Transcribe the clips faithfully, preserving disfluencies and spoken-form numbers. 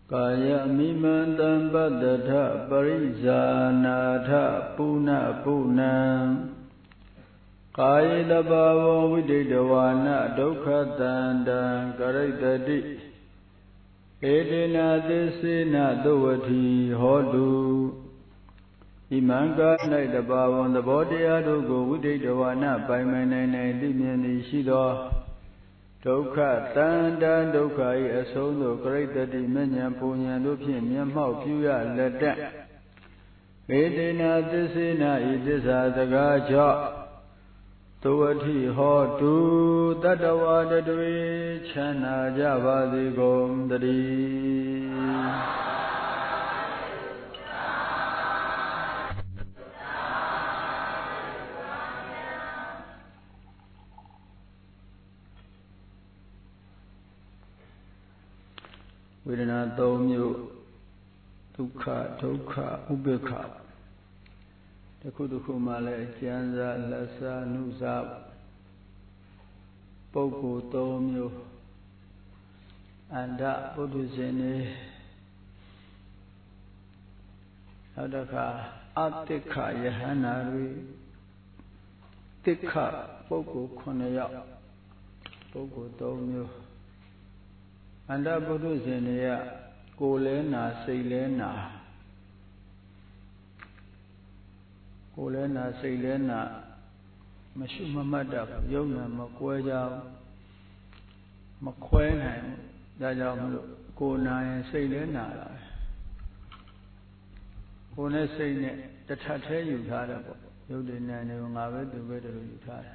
Kaya mimantam padatha parizanatha puna puna Kaya labhavam vididavana dukkha tanda karaitati Edena desena dovati hodu Imanga nai labhavam dabodhaya dugo vididavana paimanai dimyani shido Dukkha tanda dukkha I asondo karaitati menya punya duphin myamau pyuya ladda Vedena desena idisa dagaja Tuvati hotu tatawa tatve chana javadi gomdari Vedana Dhaumyo Dukkha Dukkha Ubekha Takku Takku Male Janza Lasa Nusa Puggul Dhaumyo Anda Buddhisene Adaka Atikha Yahanari Tikha Puggul Khunaya Puggul Dhaumyo Anda Buddhisene Kolena Sailena Kolena Sailena Mashumamada Yona Makwaja Makwena Dajam Kona Sailena Kona Saine the Tate you had about Yodina Navabe the weather you had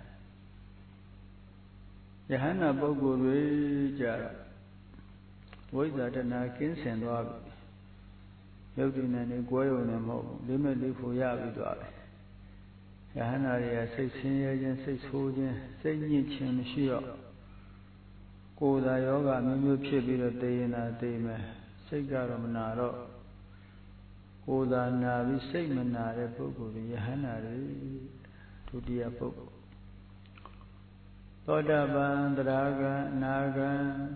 Yahana Bogu Jara Voice that an Akins and Rob Yodina Negoyo Nemo, Limit for Yavidwa. Yahana six years, six hundred, six inches, Shio. Go the yoga, Mimu Pibira day in a day, Sigaram Naro. Go the Navi Segmenare Pogo, Yahana to the Apo. Toda Bandraga, Naga.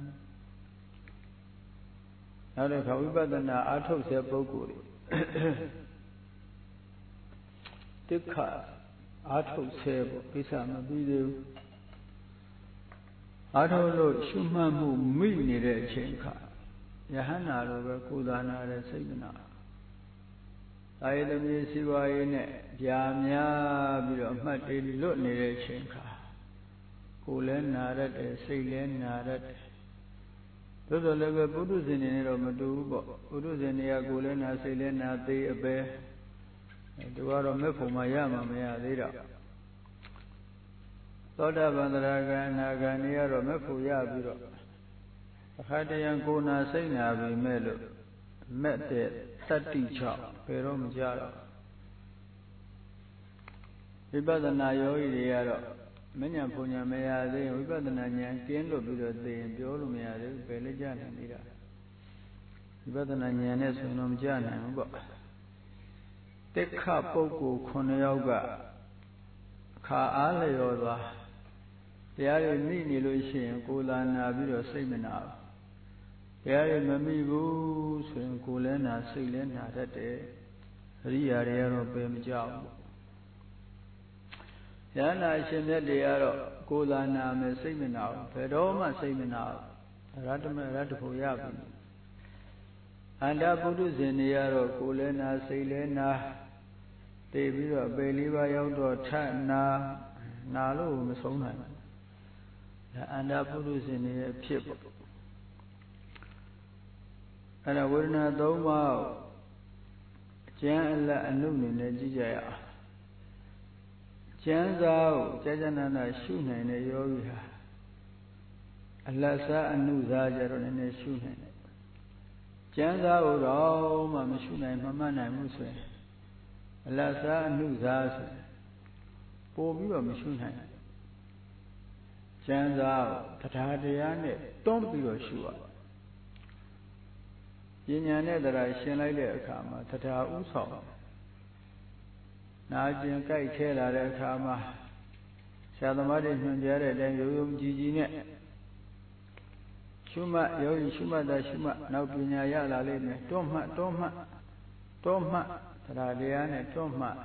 Now the Kavibadana Atos Poguri. Tikha Atos Sebo, Pisama Bidu Atolo Shumamu Mini Chenka Yahana Roga Kudana Segna Aidami Siva in Jamia Bido Mati Lutni Chenka Kulen Narat, Silen Narat. Todo level Buddhas in it or Madu, Buddhas in Yagulena, Selena, they a bear, and the water mepo Mayama mea lira. Toda Bandaraga, Nagania, or Mepo Yabiro. Hadayan Gona Sena, we melo, met the thirty chop, Perom Jara. Vibadana Yoidiaro. Many of Punya may are there, we got the Nanya, Tiendo Buddha day, and the old Mea, Pelajan and Ida. We got the Nanyanes and Nomjana, but take up Poku, Koneoga, Ka Aleola. They are in Nini Lucian, Kulana, Video Seminar. They are in Mamibu, Kulena, Silena, that day, Ria Rero Bemjao. Yana Shemediaro, Kulana, Seminar, Pedoma Seminar, Ratama Ratapu Yabi. And Abudu Zeniaro, Kulena, Selena, David, Beliva Yodo, Tana, Nalu, Misona. And Abudu Zenia Pip. And I will not do more. Jan and Luni, Nejaya. Janzao, Jajanana, Shuna in a yoga. Alasa and Nuzajaron in a Shuna. Janzao, oh, Mamma Shuna and Mamma Muse. Alasa and Nuzaz. Poor view of Mishuna. Janzao, Tatadiane, don't be a sure. Yinyane that I shall like a kama, Tata Uso. Najin Kai Kela Kama Shadamadi Munjare, then you Gigi net. ရှုမှတ်ယောဂီရှုမှတ်တာရှုမှတ်နောက်ပညာရလာလိမ့်မယ်တွန်းမှတ်တွန်းမှတ်တွန်းမှတ်တရားတရားနဲ့တွန်းမှတ်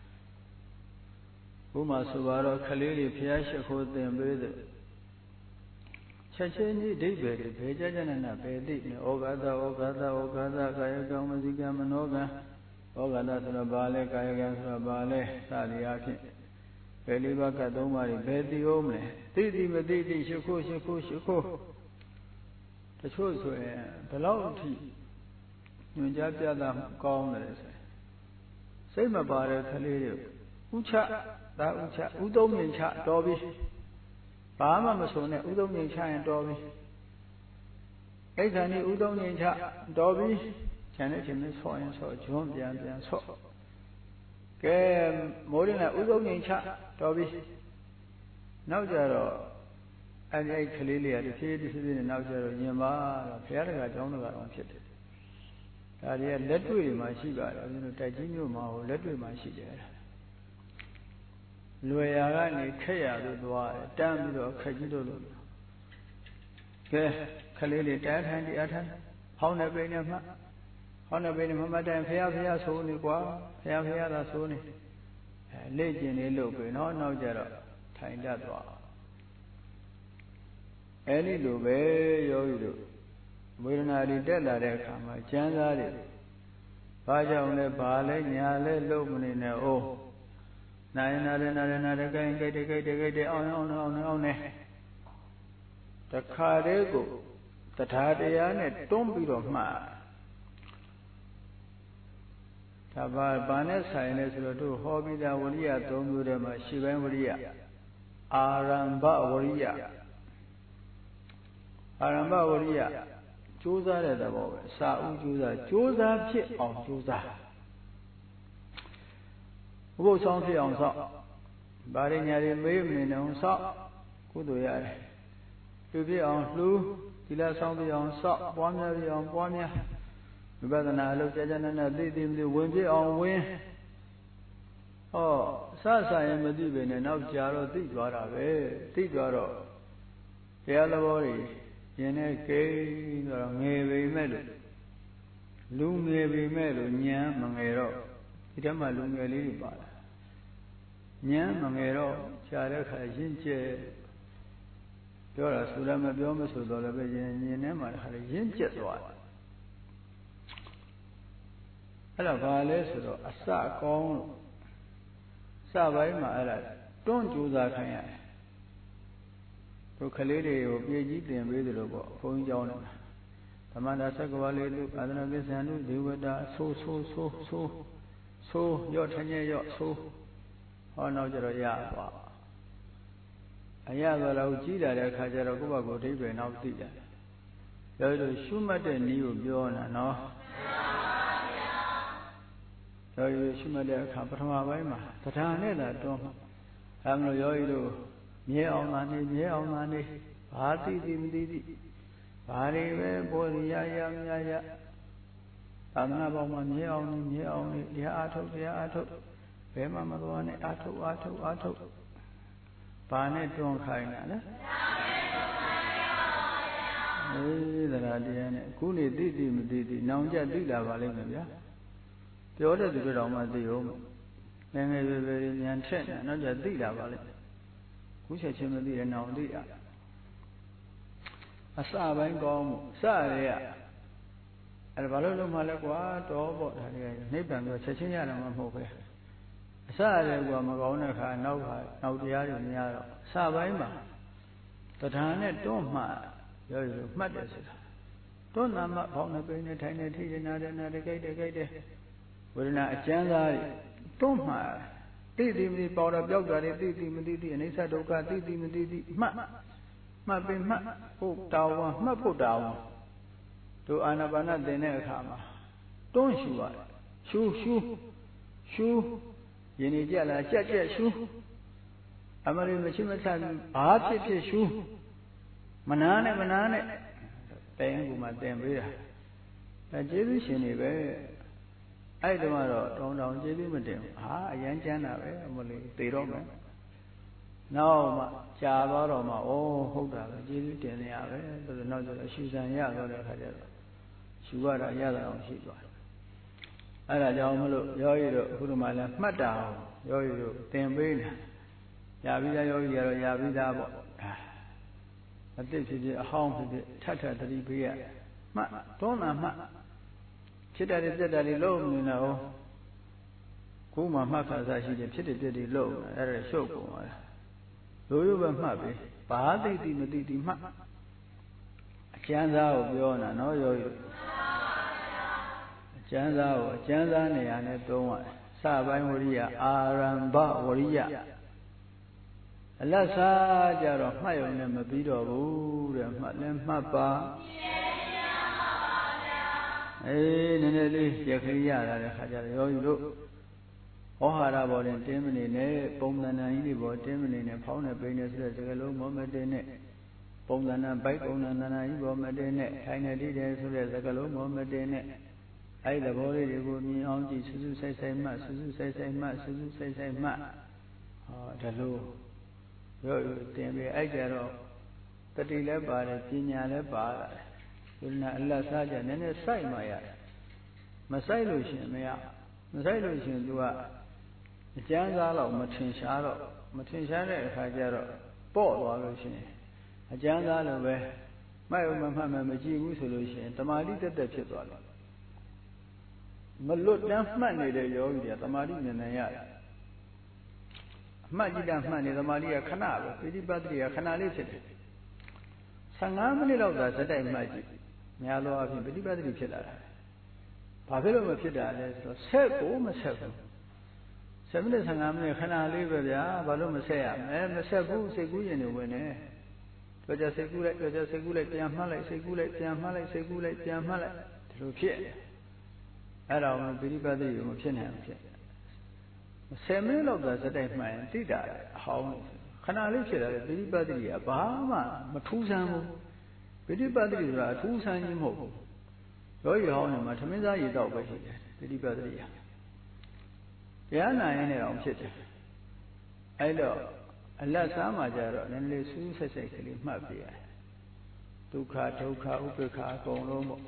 ဘုမာဆိုပါတော့ခလေးတွေဖျားရှိခိုးသင်ပေးတယ်ချက်ချင်းကြီးဒိဋ္ဌိတွေဘယ်ကြကြနနာဘယ်သိနေဩဃာသဩဃာသဩဃာသကာယကံမသိကံမနောကံဩဃာသဆိုတော့ဘာလဲကာယကံဆိုတော့ဘာလဲစသည်အားဖြင့်ဘယ်လေးပါးကသုံးပါးတွေဘယ်သိအောင်မလဲသိသိမသိသိရှိခိုးရှိခိုးရှိခိုးတချို့ဆိုရင်ဘယ်လောက်အထိညွှန်ကြားပြတာကောင်းတယ်ဆိုစိတ်မပါတဲ့ကလေးတွေဥချဒါဥချဥသုံးမြင်ချတော်ပြီဘာမှမဆိုနဲ့ဥသုံးမြင်ချရင်တော်ပြီအဲ့ဒါนี่ဥသုံးမြင်ချတော်ပြီခြံတဲ့ချိန်နဲ့ဆော့ရင်ဆော့ဂျွန်းပြန်ပြန်ဆော့ကဲမိုးရင်လည်းဥသုံးမြင်ချတော်ပြီနောက်ကြတော့အဲ့ဒီကလေးလေးကတစ်ဖြည်းဖြည်းဖြည်းနဲ့နောက်ကျတော့ညင်ပါတော့ဘုရားတကာကျောင်းတကာအောင်ဖြစ်တယ်ဒါတွေကလက်တွေ့မှာရှိပါတယ်ဦးဇင်းတို့တိုက်ကြီးမြို့မှာဟိုလက်တွေ့မှာရှိတယ်လွယ်ရာကနေခက်ရလို့သွားတယ်တန်းပြီးတော့ခက်ကြီးလို့လို့ကဲခလေးလေးတားထိုင်ဒီအထမ်းဟောင်းတဲ့ပိနဲ့မှဟောင်းတဲ့ပိနဲ့မှမတိုင်ဖះဖះဆိုနေကွာဖះဖះသာဆိုနေအဲလေ့ကျင်လေးလုပ်ပြီနော်နောက်ကြတော့ထိုင်တတ်သွားအဲဒီလိုပဲယောဂီတို့ဝေဒနာတွေတက်လာတဲ့အခါမှာကျမ်းစာတွေဘာကြောင့်လဲဘာလဲညာလဲလုံးမနေနဲ့အိုးနာယနာရနာရနာရကိုင်းကြိုက်ကြိုက်ကြိုက်ကြအောင်အောင်အောင်အောင်နဲ့တခါတည်းကိုတရားတရားနဲ့တွန်းပြီးတော့မှတ်ဒါဘာဘာနဲ့ဆိုင်လဲဆိုတော့တို့ဟောပြီးသားဝရိယသုံးမျိုးထဲမှာရှေ့ပိုင်းဝရိယအာရမ္ဗဝရိယအာရမ္ဗဝရိယကြိုးစားတဲ့သဘောပဲစာဥကြိုးစားကြိုးစားဖြစ်အောင်ကြိုးစားဥပုသ်ဆောင်ဖြစ်အောင်ဆောက်ဗာရညာတွေမေးမနေအောင်ဆောက်ကုသိုလ်ရတယ်သူဖြစ်အောင်လှူသီလဆောင်ဖြစ်အောင်ဆောက်ပွားများဖြစ်အောင်ပွားများဝိပဿနာအလုပ်ကြာကြာနာနာသိသိမသိဝင်ဖြစ်အောင်ဝင်ဟောစစရင်မသိပဲနဲ့နောက်ကြာတော့သိသွားတာပဲသိသွားတော့တရားသဘောတွေရင်နဲ့ကိန်းဆိုတော့ငယ်ပေမဲ့လို့လူငယ်ပေမဲ့လို့ဉာဏ်မငယ်တော့ဒီတည်းမှာလူငယ်လေးတွေပါလာဉာဏ်မငယ်တော့ခြားတဲ့ခါရင့်ကျက်ပြောတာဆိုလည်းမပြောမဆိုတော့လည်းပဲဉာဏ်ဉာဏ်ထဲမှာခါရင့်ကျက်သွားတယ်အဲ့ဒါဘာလဲဆိုတော့အစကောင်းလို့စပိုင်းမှာအဲ့ဒါတွန်းကြိုးစားခိုင်းရတယ်တို့ကလေးတွေကိုပြေကြီးတင်ပေးသလိုပေါ့ဘုန်းကြီးကျောင်းနဲ့ဓမ္မဒါသက္ကဝါလေးလူအာသနာကိစ္ဆန္ဓုဒေဝတာဆိုးဆိုးဆိုးဆိုးဆိုးရော့ထညဲ့ရော့ဆိုးဟောနောက်ကြတော့ရသွားအရသွားတော့ကြီးလာတဲ့အခါကျတော့ကိုယ့်ဘက်ကိုအဓိပ္ပာယ်နောက်သိတယ်ဒါဆိုရှုမှတ်တဲ့နည်းကိုပြောတာနော်ဒါဆိုရှုမှတ်တဲ့အခါပထမပိုင်းမှာတရားနဲ့သာတွန်းမှာအဲမလို့ယောဂီတို့မြဲအောင်သာနေမြဲအောင်သာနေဘာသိသိမသိသိဘာတွေပဲပေါ်ရရမြရရသာသနာ့ဘောင်မှာမြဲအောင်နေမြဲအောင်နေတရားအားထုတ်တရားအားထုတ်ဘယ်မှမသွားနဲ့အားထုတ်အားထုတ်အားထုတ်ဘာနဲ့တွန်းခိုင်းတာလဲအေးတရားတရားနဲ့ခုနေသိသိမသိသိနောင်ကြသိလာပါလိမ့်မယ်ဗျာပြောတဲ့သူတွေတော့မှသိအောင်ငယ်ငယ်ပဲပဲဉာဏ်ထက်နေနောက်ကြသိလာပါလိမ့်ခုချက်ချင်းမသိတဲ့နောင်သိရအစပိုင်းကောင်းမှုစရဲရအဲ့ဒါဘာလို့လုံးမလဲကွာတော့ပေါ့ဒါတွေကနိဗ္ဗာန်ပြောချက်ချင်းရတာမှမဟုတ်ပဲအစရဲကွာမကောင်းတဲ့ခါနောက်ခါနောက်တရားတွေများတော့စပိုင်းမှာတရားနဲ့တွန်းမှရောရောမှတ်တယ်ဆိုတာတွန်းနာမှဘောင်းနဲ့ပိနေထိုင်နေထိနေနာတယ်နာတယ်ကြိုက်တယ်ကြိုက်တယ်ဝေဒနာအကျဉ်းသားတွေတွန်းမှသိသိမသိပေါ်တော့ပြောက်တာတွေသိသိမသိသိအနိစ္စဒုက္ခသိသိမသိသိမှတ်မှတ်ပင်မှတ်ဟုတ်တာဝန်မှတ်ဖို့တာဝန်တို့အာနာပါနသင်တဲ့အခါမှာတွန်းရှူရတယ်ရှူရှူရှူယင်းနေကြလားကြက်ကြက်ရှူအမရိမရှိမထဘာဖြစ်ဖြစ်ရှူမနာနဲ့မနာနဲ့တိုင်ကူမှတင်ပေးတာအဲကျေးဇူးရှင်တွေပဲအဲ့တုန်းကတော့တောင်းတောင်းကျေးဇူးမတင်ဘူးဟာအရန်ကျမ်းတာပဲအမလေးသေတော့မယ်နောက်မှကြာသွားတော့မှဩဟုတ်တာပဲကျေးဇူးတင်နေရပဲဆိုတော့နောက်ကျတော့ရှူစံရတော့တဲ့အခါကျတော့ရှူရတာရတာအောင်ရှိသွားတယ်အဲ့ဒါကြောင့်မလို့ယောဂီတို့အခုဒီမှာလည်းမှတ်တာအောင်ယောဂီတို့သင်ပေးနေရပြီးသားယောဂီကတော့ရပြီးသားပေါ့အတိတ်ဖြစ်ဖြစ်အဟောင်းဖြစ်ဖြစ်ထပ်ထပ်သတိပေးရမှတ်တွန်းတာမှတ်ဖြစ်တာတွေပြက်တာတွေလုံးနေတော့ခုမှမှတ်ခါစားရှိတယ်ဖြစ်တယ်ပြက်တယ်လုံးအဲ့ဒါရှုပ်ကုန်သွားတယ်ရိုးရိုးပဲမှတ်ပြီဘာသိသိမသိသိမှတ်အကျမ်းစာကိုပြောတာနော်ယောဂီအကျမ်းစာကိုအကျမ်းစာနေရာနဲ့သုံးရတယ်စပိုင်းဝရိယအာရမ္ဗဝရိယအလတ်စားကြတော့မှတ်ရုံနဲ့မပြီးတော့ဘူးတဲ့မှတ်လည်းမှတ်ပါအေးနည်းနည်းလေးရခရီးရတာတဲ့ခါကျတော့ယောဂီတို့ဩဟာရဘောနဲ့တင်းမနေနဲ့ပုံသဏ္ဍာန်ကြီးတွေဘောတင်းမနေနဲ့ဖောင်းနဲ့ပိန်နဲ့ဆိုတဲ့စကားလုံးမောမတင်းနဲ့ပုံသဏ္ဍာန်ဘိုက်ပုံသဏ္ဍာန်ကြီးဘောမတင်းနဲ့ထိုင်နေတည်တယ်ဆိုတဲ့စကားလုံးမောမတင်းနဲ့အဲ့ဒီသဘောလေးတွေကိုမြင်အောင်ကြည့်စူးစူးဆိုင်ဆိုင်မှစူးစူးဆိုင်ဆိုင်မှစူးစူးဆိုင်ဆိုင်မှဟောဒါလို့ရောတင်ပြီးအဲ့ကြတော့တတိလည်းပါတယ်ပညာလည်းပါတယ်ဒီနာအလတ်စားကြနည်းနည်းစိုက်မှရတယ်မစိုက်လို့ရှင်မရမစိုက်လို့ရှင်သူကအကျမ်းစားတော့မထင်ရှားတော့မထင်ရှားတဲ့အခါကျတော့ပေါ့သွားလို့ရှင်အကျမ်းစားလို့ပဲမှတ်ုံမမှတ်မှမကြည့်ဘူးဆိုလို့ရှင်တမာတိတက်တက်ဖြစ်သွားတယ်မလွတ်တမ်းမှတ်နေတဲ့ယောဂီတွေကတမာတိဉာဏ်နဲ့ရတယ်အမှတ်ကြည့်တာမှတ်နေတမာတိကခဏပဲပိဋိပတ်တိကခဏလေးဖြစ်တယ်ဆယ်ငါးမိနစ်လောက်သာစက်တိုက်မှတ်ကြည့်များသောအားဖြင့်ပိဋိပတ်တိဖြစ်လာတာဘာဖြစ်လို့မဖြစ်တာလဲဆိုတော့ဆက်ကိုမဆက်ဘူးဆယ်မိနစ်ဆယ်ငါးမိနစ်ခဏလေးပဲဗျာဘာလို့မဆက်ရမလဲမဆက်ဘူးစိတ်ကူးရင်တွေဝင်နေတော့ကြစိတ်ကူးလိုက်တော့ကြစိတ်ကူးလိုက်ပြန်မှတ်လိုက်စိတ်ကူးလိုက်ပြန်မှတ်လိုက်စိတ်ကူးလိုက်ပြန်မှတ်လိုက်ဒီလိုဖြစ်အဲ့ဒါကိုပိဋိပတ်တိကိုမဖြစ်နိုင်ဘူးဖြစ်ဆယ်မိနစ်လောက်သာစက်တိုက်မှန်ရင်တိတာအဟောင်းခဏလေးဖြစ်လာတယ်ပိဋိပတ်တိကဘာမှမထူးဆန်းဘူးပိဋိပတ်တိဆိုတာအထူးဆန်းခြင်းမဟုတ်ဘူးရောရဟောင်းနေမှာသမင်းစားရည်တော့ပဲရှိတယ်ပိဋိပတ်တိကတရားနာရင်လည်းအောင်ဖြစ်တယ်အဲ့တော့အလတ်စားမှကြတော့နည်းနည်းစူးဆက်ဆက်ကလေးမှတ်ပြရတယ်ဒုက္ခဒုက္ခဥပေက္ခအကုန်လုံးပေါ့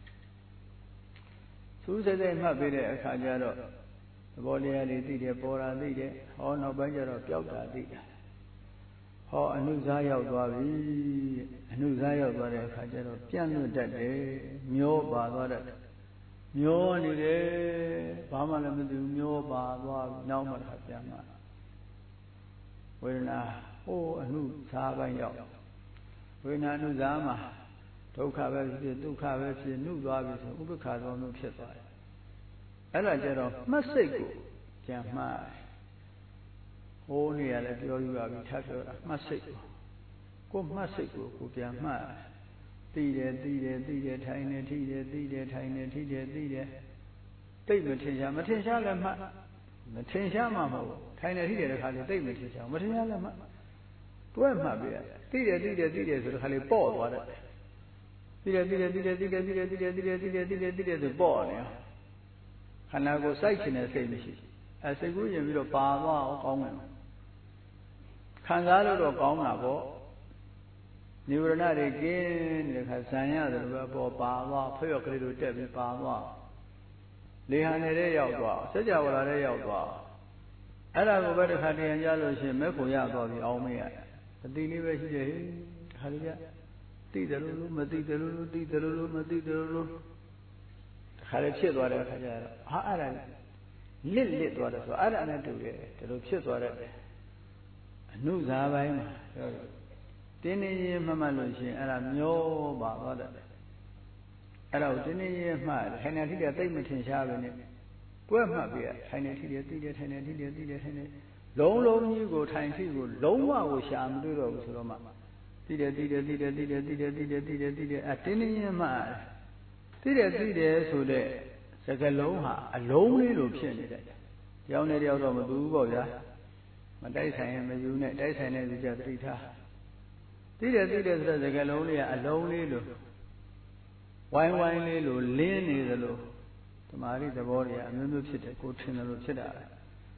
စူးဆက်ဆက်မှတ်ပြတဲ့အခါကျတော့သဘောတရားတွေသိတယ်ပေါ်တာသိတယ်ဟောနောက်ပိုင်းကျတော့ပျောက်တာသိတယ်ဟောအနုစားရောက်သွားပြီအနုစားရောက်သွားတဲ့အခါကျတော့ပြန့်လွတ်တတ်တယ်မျောပါသွားတတ်တယ်မျောနေတယ်ဘာမှလည်းမသိဘူးမျောပါသွားပြီနောက်မှတစ်ခါပြန်မှဝေဒနာဟိုအနုစားပိုင်းရောက်ဝေဒနာအနုစားမှာဒုက္ခပဲဖြစ်ဒုက္ခပဲဖြစ်နှုတ်သွားပြီဆိုဥပ္ပခါသောမျိုးဖြစ်သွားတယ်အဲ့ဒါကျတော့မှတ်စိတ်ကိုကြံမှတ်ဟိုးနေရလဲပြောယူရပြီထပ်ပြောတာမှတ်စိတ်ကိုကိုမှတ်စိတ်ကိုကိုပြန်မှတ်သိတယ်သိတယ်သိတယ်ထိုင်နေထိတယ်သိတယ်ထိုင်နေထိတယ်သိတယ်သိမထင်ရှားမထင်ရှားလည်းမှတ်မထင်ရှားမှမဟုတ်ထိုင်နေထိတယ်တဲ့ခါလေးသိမထင်ရှားမထင်ရှားလည်းမှတ်တွဲမှတ်ပြရသိတယ်သိတယ်သိတယ်ဆိုတဲ့ခါလေးပေါ့သွားတယ်သိတယ်သိတယ်သိတယ်သိတယ်သိတယ်သိတယ်သိတယ်သိတယ်သိတယ်သိတယ်ဆိုပေါ့နေခန္ဓာကိုယ်စိုက်ချင်တဲ့စိတ်မရှိအဲစိတ်ကူးရင်ပြီးတော့ပါသွားအောင်ကောင်းတယ်ခံစားလို့တော့ကောင်းတာပေါ့နိဝရဏတွေကင်းတဲ့ခါဇံရတယ်လို့ပဲပေါ်ပါသွားဖျော့ကလေးတို့တက်ပြီးပါသွားလေဟန်နေတဲ့ရောက်သွားစัจ java လာတဲ့ရောက်သွားအဲ့ဒါကိုပဲတစ်ခါတည်းရကြလို့ရှိရင်မဲ့ဖို့ရသွားပြီအောင်မရအတိလေးပဲရှိတယ်ဟဲ့ခါလေးကသိတယ်လို့မသိတယ်လို့သိတယ်လို့မသိတယ်လို့ခါလေးဖြစ်သွားတဲ့အခါကျတော့ဟာအဲ့ဒါလစ်လစ်သွားတယ်ဆိုအဲ့ဒါနဲ့တူတယ်ဒီလိုဖြစ်သွားတဲ့အနုဇာပိုင်းမှာပြောတယ်တင်းနေရင်မှတ်မှတ်လို့ရှိရင်အဲ့ဒါမျောပါသွားတယ်အဲ့ဒါကိုတင်းနေရင်မှတ်ထိုင်နေထိတယ်သိမထင်ရှားပဲနဲ့တွဲမှတ်ပြီးထိုင်နေထိတယ်သိတယ်ထိုင်နေထိတယ်သိတယ်ထိုင်နေလုံးလုံးကြီးကိုထိုင်ထိကိုလုံးဝကိုရှာမတွေ့တော့ဘူးဆိုတော့မှသိတယ်သိတယ်သိတယ်သိတယ်သိတယ်သိတယ်သိတယ်သိတယ်အဲတင်းနေရင်မှသိတယ်သိတယ်ဆိုတဲ့စကားလုံးဟာအလုံးလေးလိုဖြစ်နေတယ်တယောက်နဲ့တယောက်တော့မတူဘူးပေါ့ဗျာမတိုက်ဆိုင်ရင်မယူနဲ့တိုက်ဆိုင်တဲ့လူကြသတိထားသိတယ်သိတယ်ဆိုတဲ့စကားလုံးလေးကအလုံးလေးလိုဝိုင်းဝိုင်းလေးလိုလင်းနေသလိုဓမ္မရီသဘောတွေကအမျိုးမျိုးဖြစ်တယ်ကိုထင်တယ်လို့ဖြစ်တာ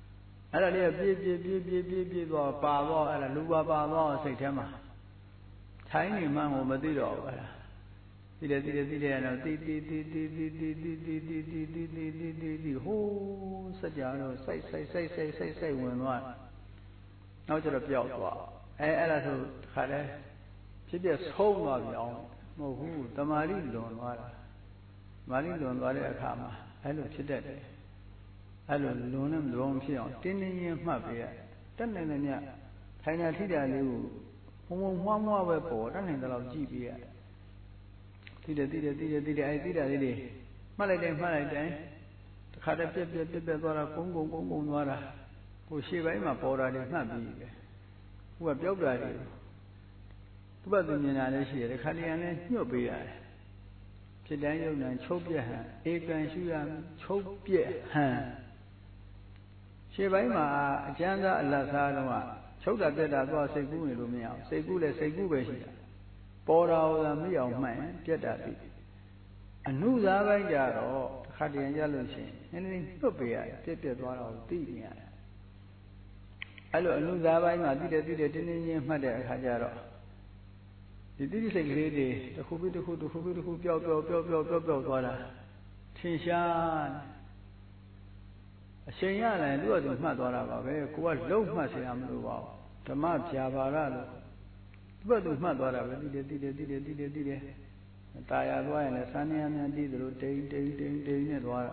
အဲ့ဒါလေးပြေးပြေးပြေးပြေးပြေးပြေးသွားပါတော့အဲ့ဒါလူပါပါတော့စိတ်ထဲမှာထိုင်းနေမှန်းကိုမသိတော့ဘူးအဲ့ဒါသိတယ်သိတယ်သိတယ်တော့တီတီတီတီတီတီတီတီတီတီတီတီတီတီတီဟိုးစัจ जा တော့စိုက်စိုက်စိုက်စိုက်စိုက်စိုက်ဝင်သွားနောက်ကျတော့ပျောက်သွားအဲအဲ့ဒါဆိုခါလဲဖြစ်ဖြစ်ဆုံးသွားပြီအောင်မဟုတ်ဘူးတမာရီလွန်သွားတာမာရီလွန်သွားတဲ့အခါမှာအဲ့လိုဖြစ်တတ်တယ်အဲ့လိုလွန်နဲ့လွန်ဖြစ်အောင်တင်းတင်းရင်မှတ်ပေးရတက်နိုင်တယ်မြတ်ထိုင်တာထိတာလေးကိုဘုံဘုံမွှားမွှားပဲပေါ်တက်နိုင်တယ်လို့ကြည့်ပေးရသိတယ်သိတယ်သိတယ်သိတယ်အဲ့သိတာလေးတွေမှတ်လိုက်တယ်မှတ်လိုက်တယ်တခါတည်းပြက်ပြက်ပြက်ပြက်သွားတာကုန်းကုန်းကုန်းကုန်းသွားတာကိုရှေ့ပိုင်းမှာပေါ်တာတွေမှတ်ပြီးပဲဟိုကပြောက်တာတွေသူ့ဘက်သူမြင်တာလည်းရှိတယ်တခါတည်းကလည်းညှို့ပေးရတယ်ဖြစ်တိုင်းယုံနာချုပ်ပြက်ဟန်ဧကန်ရှုရချုပ်ပြက်ဟန်ရှေ့ပိုင်းမှာအကျမ်းသာအလတ်စားတော့ချုပ်တာပြက်တာသွားစိတ်ကူးနေလို့မရအောင်စိတ်ကူးလည်းစိတ်ကူးပဲရှိတာပေါ်တာဟောတာမရအောင်မှန်ပြက်တာပြီအနုစားပိုင်းကြတော့တစ်ခါတည်းရလို့ရှိရင်နည်းနည်းညှို့ပေးရတယ်ပြက်ပြက်သွားတော့သိနေရတယ်အဲ့လိုအနုစားပိုင်းမှာသိတယ်သိတယ်တင်းတင်းချင်းမှတ်တဲ့အခါကျတော့ဒီတိတိစိတ်ကလေးတွေတစ်ခုပြီးတစ်ခုတစ်ခုပြီးတစ်ခုပျောက်ပျောက်ပျောက်ပျောက်ပျောက်ပျောက်သွားတာထင်ရှားအချိန်ရရင်သူ့အတူမှတ်သွားတာပါပဲကိုကလုံးမှတ်เสียမလို့ပါဓမ္မဖြာပါရလို့သူ့အတူမှတ်သွားတာပဲတိတယ်တိတယ်တိတယ်တိတယ်တိတယ်တာယာသွားရင်လည်းစမ်းနေရမြန်တိသလိုတိမ်တိမ်တိမ်တိမ်နဲ့သွားတာ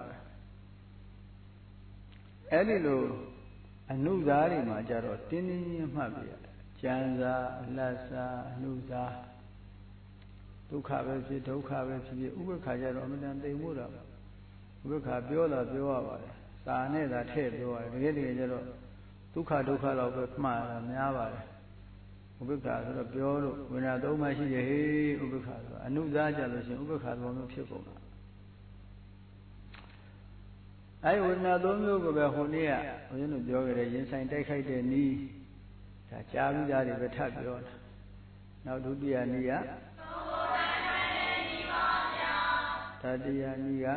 အဲ့ဒီလိုအနုစားတွေမှာကြတော့တင်းတင်းချင်းမှတ်ပြရကျမ်းစာအလတ်စာအနုစားဒုက္ခပဲဖြစ်ဒုက္ခပဲဖြစ်ဖြစ်ဥပ္ပခါကြတော့အမှန်တန်သိမ်မှုတာဥပ္ပခါပြောတာပြောရပါတယ်စာနဲ့သာထည့်ပြောရတယ်တကယ်တကယ်ကျတော့ဒုက္ခဒုက္ခတော့ပဲမှတ်တာများပါတယ်ဥပ္ပခါဆိုတော့ပြောလို့ဝိညာဉ်သုံးပါးရှိတယ်ဟေးဥပ္ပခါဆိုတော့အနုစားကြလို့ရှိရင်ဥပ္ပခါသုံးမျိုးဖြစ်ကုန်တာအဲဝိညာဉ်သုံးမျိုးကိုပဲဟိုနေ့ကဘုန်းကြီးတို့ပြောကြတယ်ရင်ဆိုင်တိုက်ခိုက်တဲ့နည်းဒါကြားပြီးသားတွေပဲထပ်ပြောတာနောက်ဒုတိယနည်းကတတိယနည်းက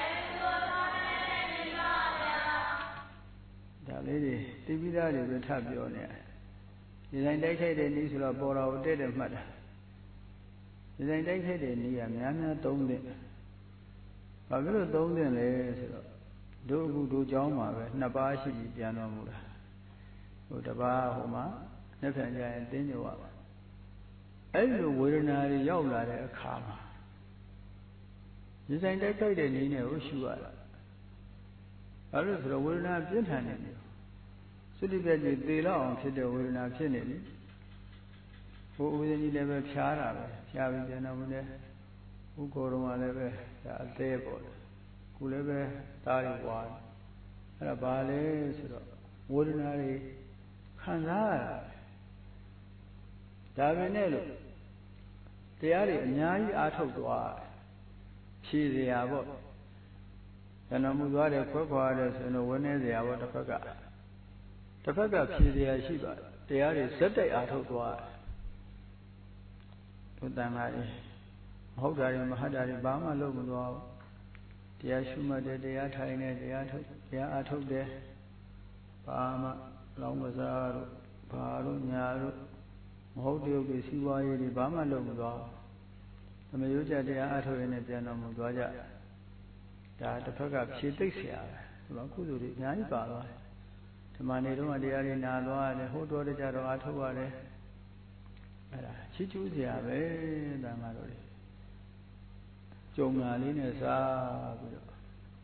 ဒါလေးတွေတိပိသားတွေပဲထပ်ပြောနေတယ်ဒီတိုင်းတိုက်ခိုက်တဲ့နည်းဆိုတော့ပေါ်တော်တက်တယ်မှတ်တာဒီတိုင်းတိုက်ခိုက်တဲ့နည်းကများများသုံးတဲ့ဘာဖြစ်လို့သုံးတဲ့လဲဆိုတော့ဒုအခုဒုเจ้าမှာပဲနှစ်ပါးရှိပြီးပြန်တော်မူတာဟိုတစ်ပါးဟိုမှာနှစ်ဖြန်ကြရင်တင်းကြွပါအဲ့လိုဝေဒနာတွေရောက်လာတဲ့အခါမှာဒီဆိုင်တိုက်ခိုက်တဲ့နည်းနဲ့ကိုရှုရတာဘာလို့ဆိုတော့ဝေဒနာပြင်းထန်နေတယ်သုတိပြည့်ကြီးသေလောက်အောင်ဖြစ်တဲ့ဝေဒနာဖြစ်နေပြီဟိုဥပဒေကြီးလည်းပဲဖြားတာပဲဖြားပြီးပြန်တော်မူတယ်ဥက္ကိုယ်တော်ကလည်းပဲဒါအသေးပေါ့ခုလည်းပဲသားရီွားအဲ့ဒါဘာလဲဆိုတော့ဝေဒနာတွေခံစားရတာဒါပဲနဲ့လို့တရားတွေအများကြီးအားထုတ်သွားဖြည့်စရာပေါ့ဇဏမှုသွားတယ်ခွဲခွာရတယ်ဆိုရင်ဝန်းနေစရာပေါ့တစ်ဖက်ကတစ်ဖက်ကဖြည့်စရာရှိပါတရားတွေဇက်တိုက်အားထုတ်သွားဘုတန်လာရင်မဟုတ်တာတွေမဟုတ်တာတွေဘာမှလုပ်မသွားဘူးတရားရှုမှတ်တယ်တရားထိုင်တယ်တရားထုတ်တရားအားထုတ်တယ်ဘာမှလောင်းကစားတို့ဘာတို့ညာတို့မဟုတ်တဲ့ဥပ္ပစီဝါရေးတွေဘာမှလုပ်မသွားဘူးသမယုကြတရားအားထုတ်ရင်းနဲ့ပြန်တော်မူသွားကြဒါတစ်ဖက်ကဖြည့်သိမ့်เสียပဲဒီမှာကုသိုလ်တွေအများကြီးပါသွားတယ်ဓမ္မနေတော့တရားတွေနာသွားရတယ်ဟိုတော်ကြတော့အားထုတ်ရတယ်အဲ့ဒါချီးကျူးเสียပဲတန်ခါတို့တွေကြုံလာလေးနဲ့စားပြီးတော့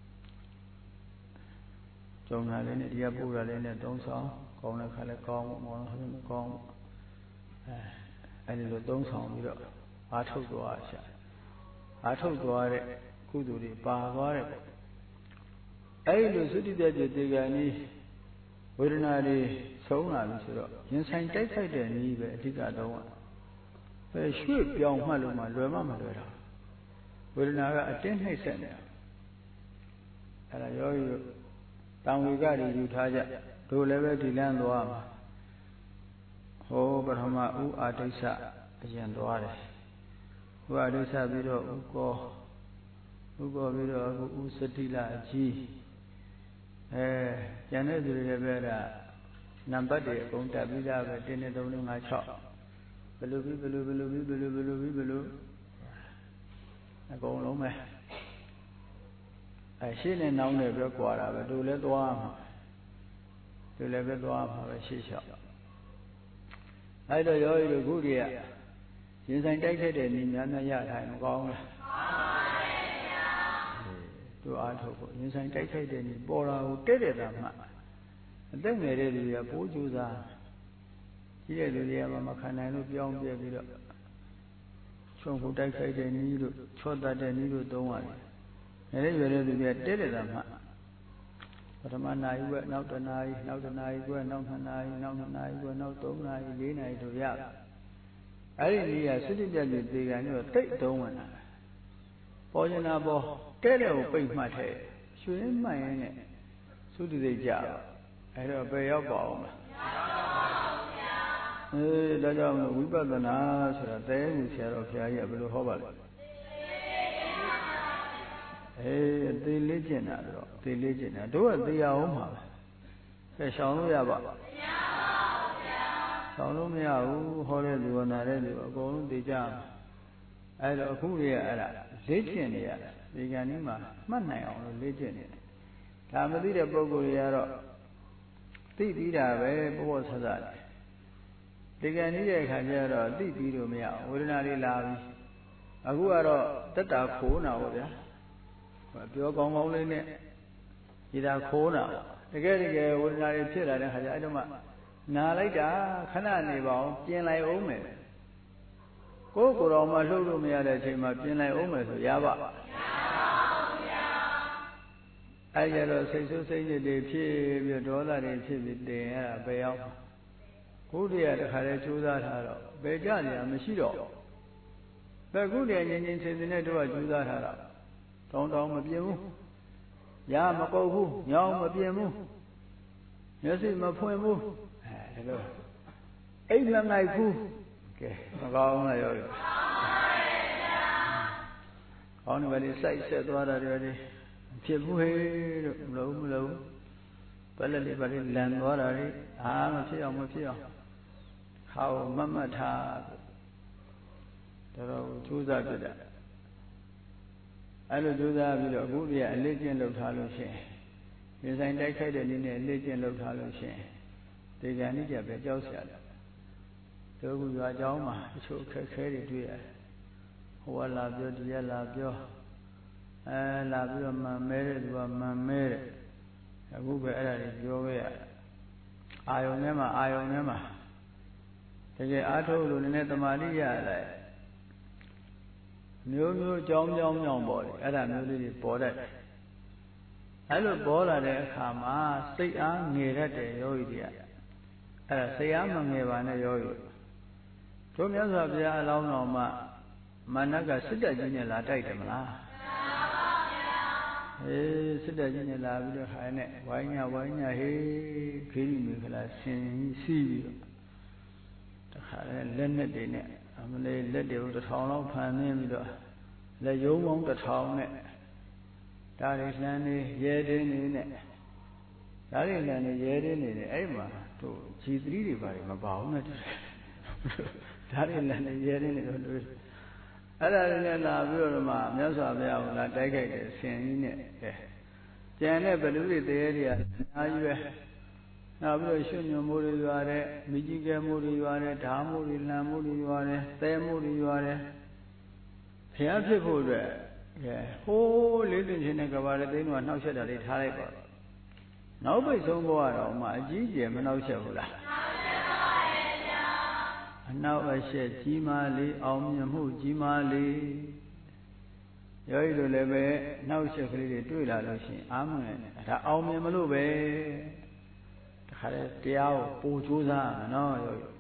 ကြုံလာလေးနဲ့တရားပို့တာလေးနဲ့သုံးဆောင်ကောင်းတဲ့ခါလဲကောင်းမောင်းလို့ကောင်းအဲအဲ့ဒီလိုသုံးဆောင်ပြီးတော့အားထုတ်သွားရှာအားထုတ်သွားတဲ့ကုသိုလ်တွေပါသွားတဲ့အဲ့ဒီလိုသုတိတ္တတေဂာနီးဝေဒနာတွေဆုံးလာပြီဆိုတော့ရင်ဆိုင်တိုက်ခိုက်တဲ့နည်းပဲအဓိကတော့ပဲရွှေ့ပြောင်းမှလို့မှလွယ်မှမလွယ်တော့ဝေဒနာကအတင်းနှိမ့်ဆက်နေအဲ့ဒါယောဂီတို့တံဝေကတွေယူထားကြတို့လည်းပဲဒီလမ်းသွားမှာဟောပထမဥအာဒိဋ္ဌအရင်သွားတယ်ဥအာဒိဋ္ဌပြီးတော့ဥကောဥကောပြီးတော့အခုဥစတိလအကြီးအဲကျန်တဲ့သူတွေလည်းပဲဒါနံပါတ်တွေအကုန်တက်ပြီးသားပဲတစ်နှစ်သုံးနှစ်ငါးခြောက်ဘယ်လိုပြီးဘယ်လိုဘယ်လိုပြီးဘယ်လိုဘယ်လိုပြီးဘယ်လိုအကုန်လုံးပဲအဲရှေ့နဲ့နောက်နဲ့ပဲကွာတာပဲတို့လည်းသွားမှာတို့လည်းပဲသွားမှာပဲရှေ့လျှောက်အဲ့တော့ယောဂီတို့ခုတည်းကရင်ဆိုင်တိုက်ခိုက်တဲ့နေများများရထိုင်မကောင်းလားတို့အားထုတ်ဖို့ရင်ဆိုင်တိုက်ခိုက်တဲ့နေပေါ်တာကိုတဲ့တဲ့တာမှအသက်ငယ်တဲ့လူတွေကပိုးကြိုးစားကြီးတဲ့လူတွေကမခံနိုင်လို့ပြောင်းပြပြီးတော့ချုံဖို့တိုက်ခိုက်တဲ့နည်းတို့ချော့တတ်တဲ့နည်းတို့သုံးရတယ်ငယ်တဲ့ရွယ်တဲ့လူတွေကတဲ့တဲ့တာမှပထမနာရီဝက်နောက်တနာရီနောက်တနာရီခွဲနောက်နှစ်နာရီနောက်နှစ်နာရီခွဲနောက်သုံးနာရီလေးနာရီတို့ရအဲ့ဒီနည်းကစိတ္တပြည့်ပြည့်သေးကန်တို့တိတ်သုံးဝင်တာပေါ်ကျင်တာပေါ်တဲ့တဲ့ကိုပိတ်မှတ်ထဲရွှေမှန်ရင်နဲ့သုတိစိတ်ကြတော့အဲ့တော့ပဲရောက်ပါအောင်လားအေးဒါကြောင့်ဝိပဿနာဆိုတာတဲမှုဆရာတော်ဘုရားကြီးကဘယ်လိုဟောပါလဲအေးအသေးလေးကျင်တာတော့အသေးလေးကျင်တာတို့ကသိရအောင်ပါပဲကဲရှောင်လို့ရပါမရပါဘူးဗျာရှောင်လို့မရဘူးဟောတဲ့လူကနာတဲ့လူအကုန်လုံးသိကြမှာအဲ့တော့အခုတွေကအဲ့ဒါလေ့ကျင့်နေရတယ်ဒီကနေ့မှာမှတ်နိုင်အောင်လို့လေ့ကျင့်နေတယ်ဒါမသိတဲ့ပုဂ္ဂိုလ်တွေကတော့သိပြီးတာပဲပေါ့ပေါ့ဆဆတယ်ဒီကနေ့တဲ့အခါကျတော့သိပြီးလို့မရအောင်ဝေဒနာလေးလာပြီအခုကတော့တက်တာခိုးနာပေါ့ဗျာပြောကောင်းကောင်းလေးနဲ့ဒီသာခိုးနာတကယ်တကယ်ဝေဒနာတွေဖြစ်လာတဲ့ခါကျအဲ့တော့မှနာလိုက်တာခဏနေပါအောင်ပြင်လိုက်အောင်မယ်ကိုယ်ကိုယ်တော်မှလှုပ်လို့မရတဲ့အချိန်မှာပြင်လိုက်အောင်မယ်ဆိုရပါမရပါဘူးဗျာအဲ့ကြတော့စိတ်ဆိုးစိတ်ညစ်တွေဖြစ်ပြီးဒေါသတွေဖြစ်ပြီးတင်ရတာပဲရောက်ကိုယ်တည်းကတခါလဲကြိုးစားထားတော့ဘယ်ကြနေရမရှိတော့ဘယ်ခုတည်းငြင်းငြင်းဆင်းဆင်းနဲ့တို့ကကြိုးစားထားတာတောင်းတောင်းမပြင်ဘူးရမကုတ်ဘူးညောင်းမပြင်ဘူးမျက်စိမဖွင့်ဘူးအဲဒီလိုအိမ်မငိုက်ဘူးကဲမကောင်းလားရောကောင်းတယ်ပဲလေစိုက်ဆက်သွားတာတွေဖြစ်ဘူးဟေးတို့မလို့မလို့ဘယ်လက်လေးပဲလန်သွားတာတွေအာမဖြစ်အောင်မဖြစ်အောင်ခါကိုမတ်မတ်ထားတော်တော်ကြိုးစားပြတာအဲ့လိုကြိုးစားပြီးတော့အခုတည်းကအလေးကျင့်လုပ်ထားလို့ရှိရင်ဒီဆိုင်တိုက်ခိုက်တဲ့နည်းနဲ့အလေးကျင့်လုပ်ထားလို့ရှိရင်ဒီကံនេះကြပဲကြောက်เสียတယ်တို့ကရွာเจ้าမှာအချို့ခက်ခဲတွေတွေ့ရတယ်ဟိုကလာပြောဒီကလာပြောအဲလာပြီးတော့မှန်မဲတဲ့သူကမှန်မဲတဲ့အခုပဲအဲ့ဒါတွေပြောခဲ့ရအာယုံထဲမှာအာယုံထဲမှာတကယ်အားထုတ်လို့နည်းနည်းတမာတိရလိုက်မျိုးမျိုးကြောင်းကြောင်းကြောင်းပေါ်တယ်အဲ့ဒါမျိုးလေးတွေပေါ်တတ်တယ်အဲ့လိုပေါ်လာတဲ့အခါမှာစိတ်အားငယ်တတ်တဲ့ယောဂီတွေကအဲ့ဒါစိတ်အားမငယ်ပါနဲ့ယောဂီတို့မြတ်စွာဘုရားအလောင်းတော်မှာမာနကစစ်တပ်ကြီးနဲ့လာတိုက်တယ်မလားအေးစစ်တပ်ကြီးနဲ့လာပြီးတော့ခိုင်းနဲ့ဝိုင်းညာဝိုင်းညာဟေးခိရိမေခလာဆင်စီးပြီးတော့တခါလဲလက်နဲ့တွေနဲ့အမလေးလက်တွေကိုတစ်ထောင်လောက်ဖန်နေပြီးတော့လက်ယုံပေါင်းတစ်ထောင်နဲ့ဒါတွေလှမ်းနေရဲတင်းနေနဲ့ဒါတွေလှမ်းနေရဲတင်းနေတယ်အဲ့မှာတို့ဂျီသီတွေပါတယ်မပါဘူးနဲ့ဒါတွေလှမ်းနေရဲတင်းနေတော့တွေ့အဲ့ဒါတွေနဲ့လာပြီးတော့မှမြတ်စွာဘုရားကလာတိုက်ခိုက်တယ်ဆင်ကြီးနဲ့အဲကျန်တဲ့ဘလူတွေတရေတွေကအများကြီးပဲနောက်ပြီးတော့ရွှေညွန်မိုးတွေရွာတဲ့မိကြီးကဲမိုးတွေရွာတဲ့ဓာမိုးတွေလံမိုးတွေရွာတဲ့သဲမိုးတွေရွာတဲ့ဘုရားဖြစ်ဖို့အတွက်အဲဟိုးလေးသိချင်းတဲ့ကဘာလေးသိန်းတော့နှောက်ရက်တာလေးထားလိုက်ပါနောက်ပိတ်ဆုံးဘဝတော့မှအကြီးကျယ်မနှောက်ရက်ဘူးလားအနောက်အရှက်ကြီးမားလေးအောင်မြင်မှုကြီးမားလေးယောဂီတို့လည်းပဲနှောက်ယှက်ကလေးတွေတွေ့လာလို့ရှိရင်အာမင်ဒါအောင်မြင်မလို့ပဲတခါတည်းတရားကိုပို့ကြိုးစားရမယ်နော်ယောဂီ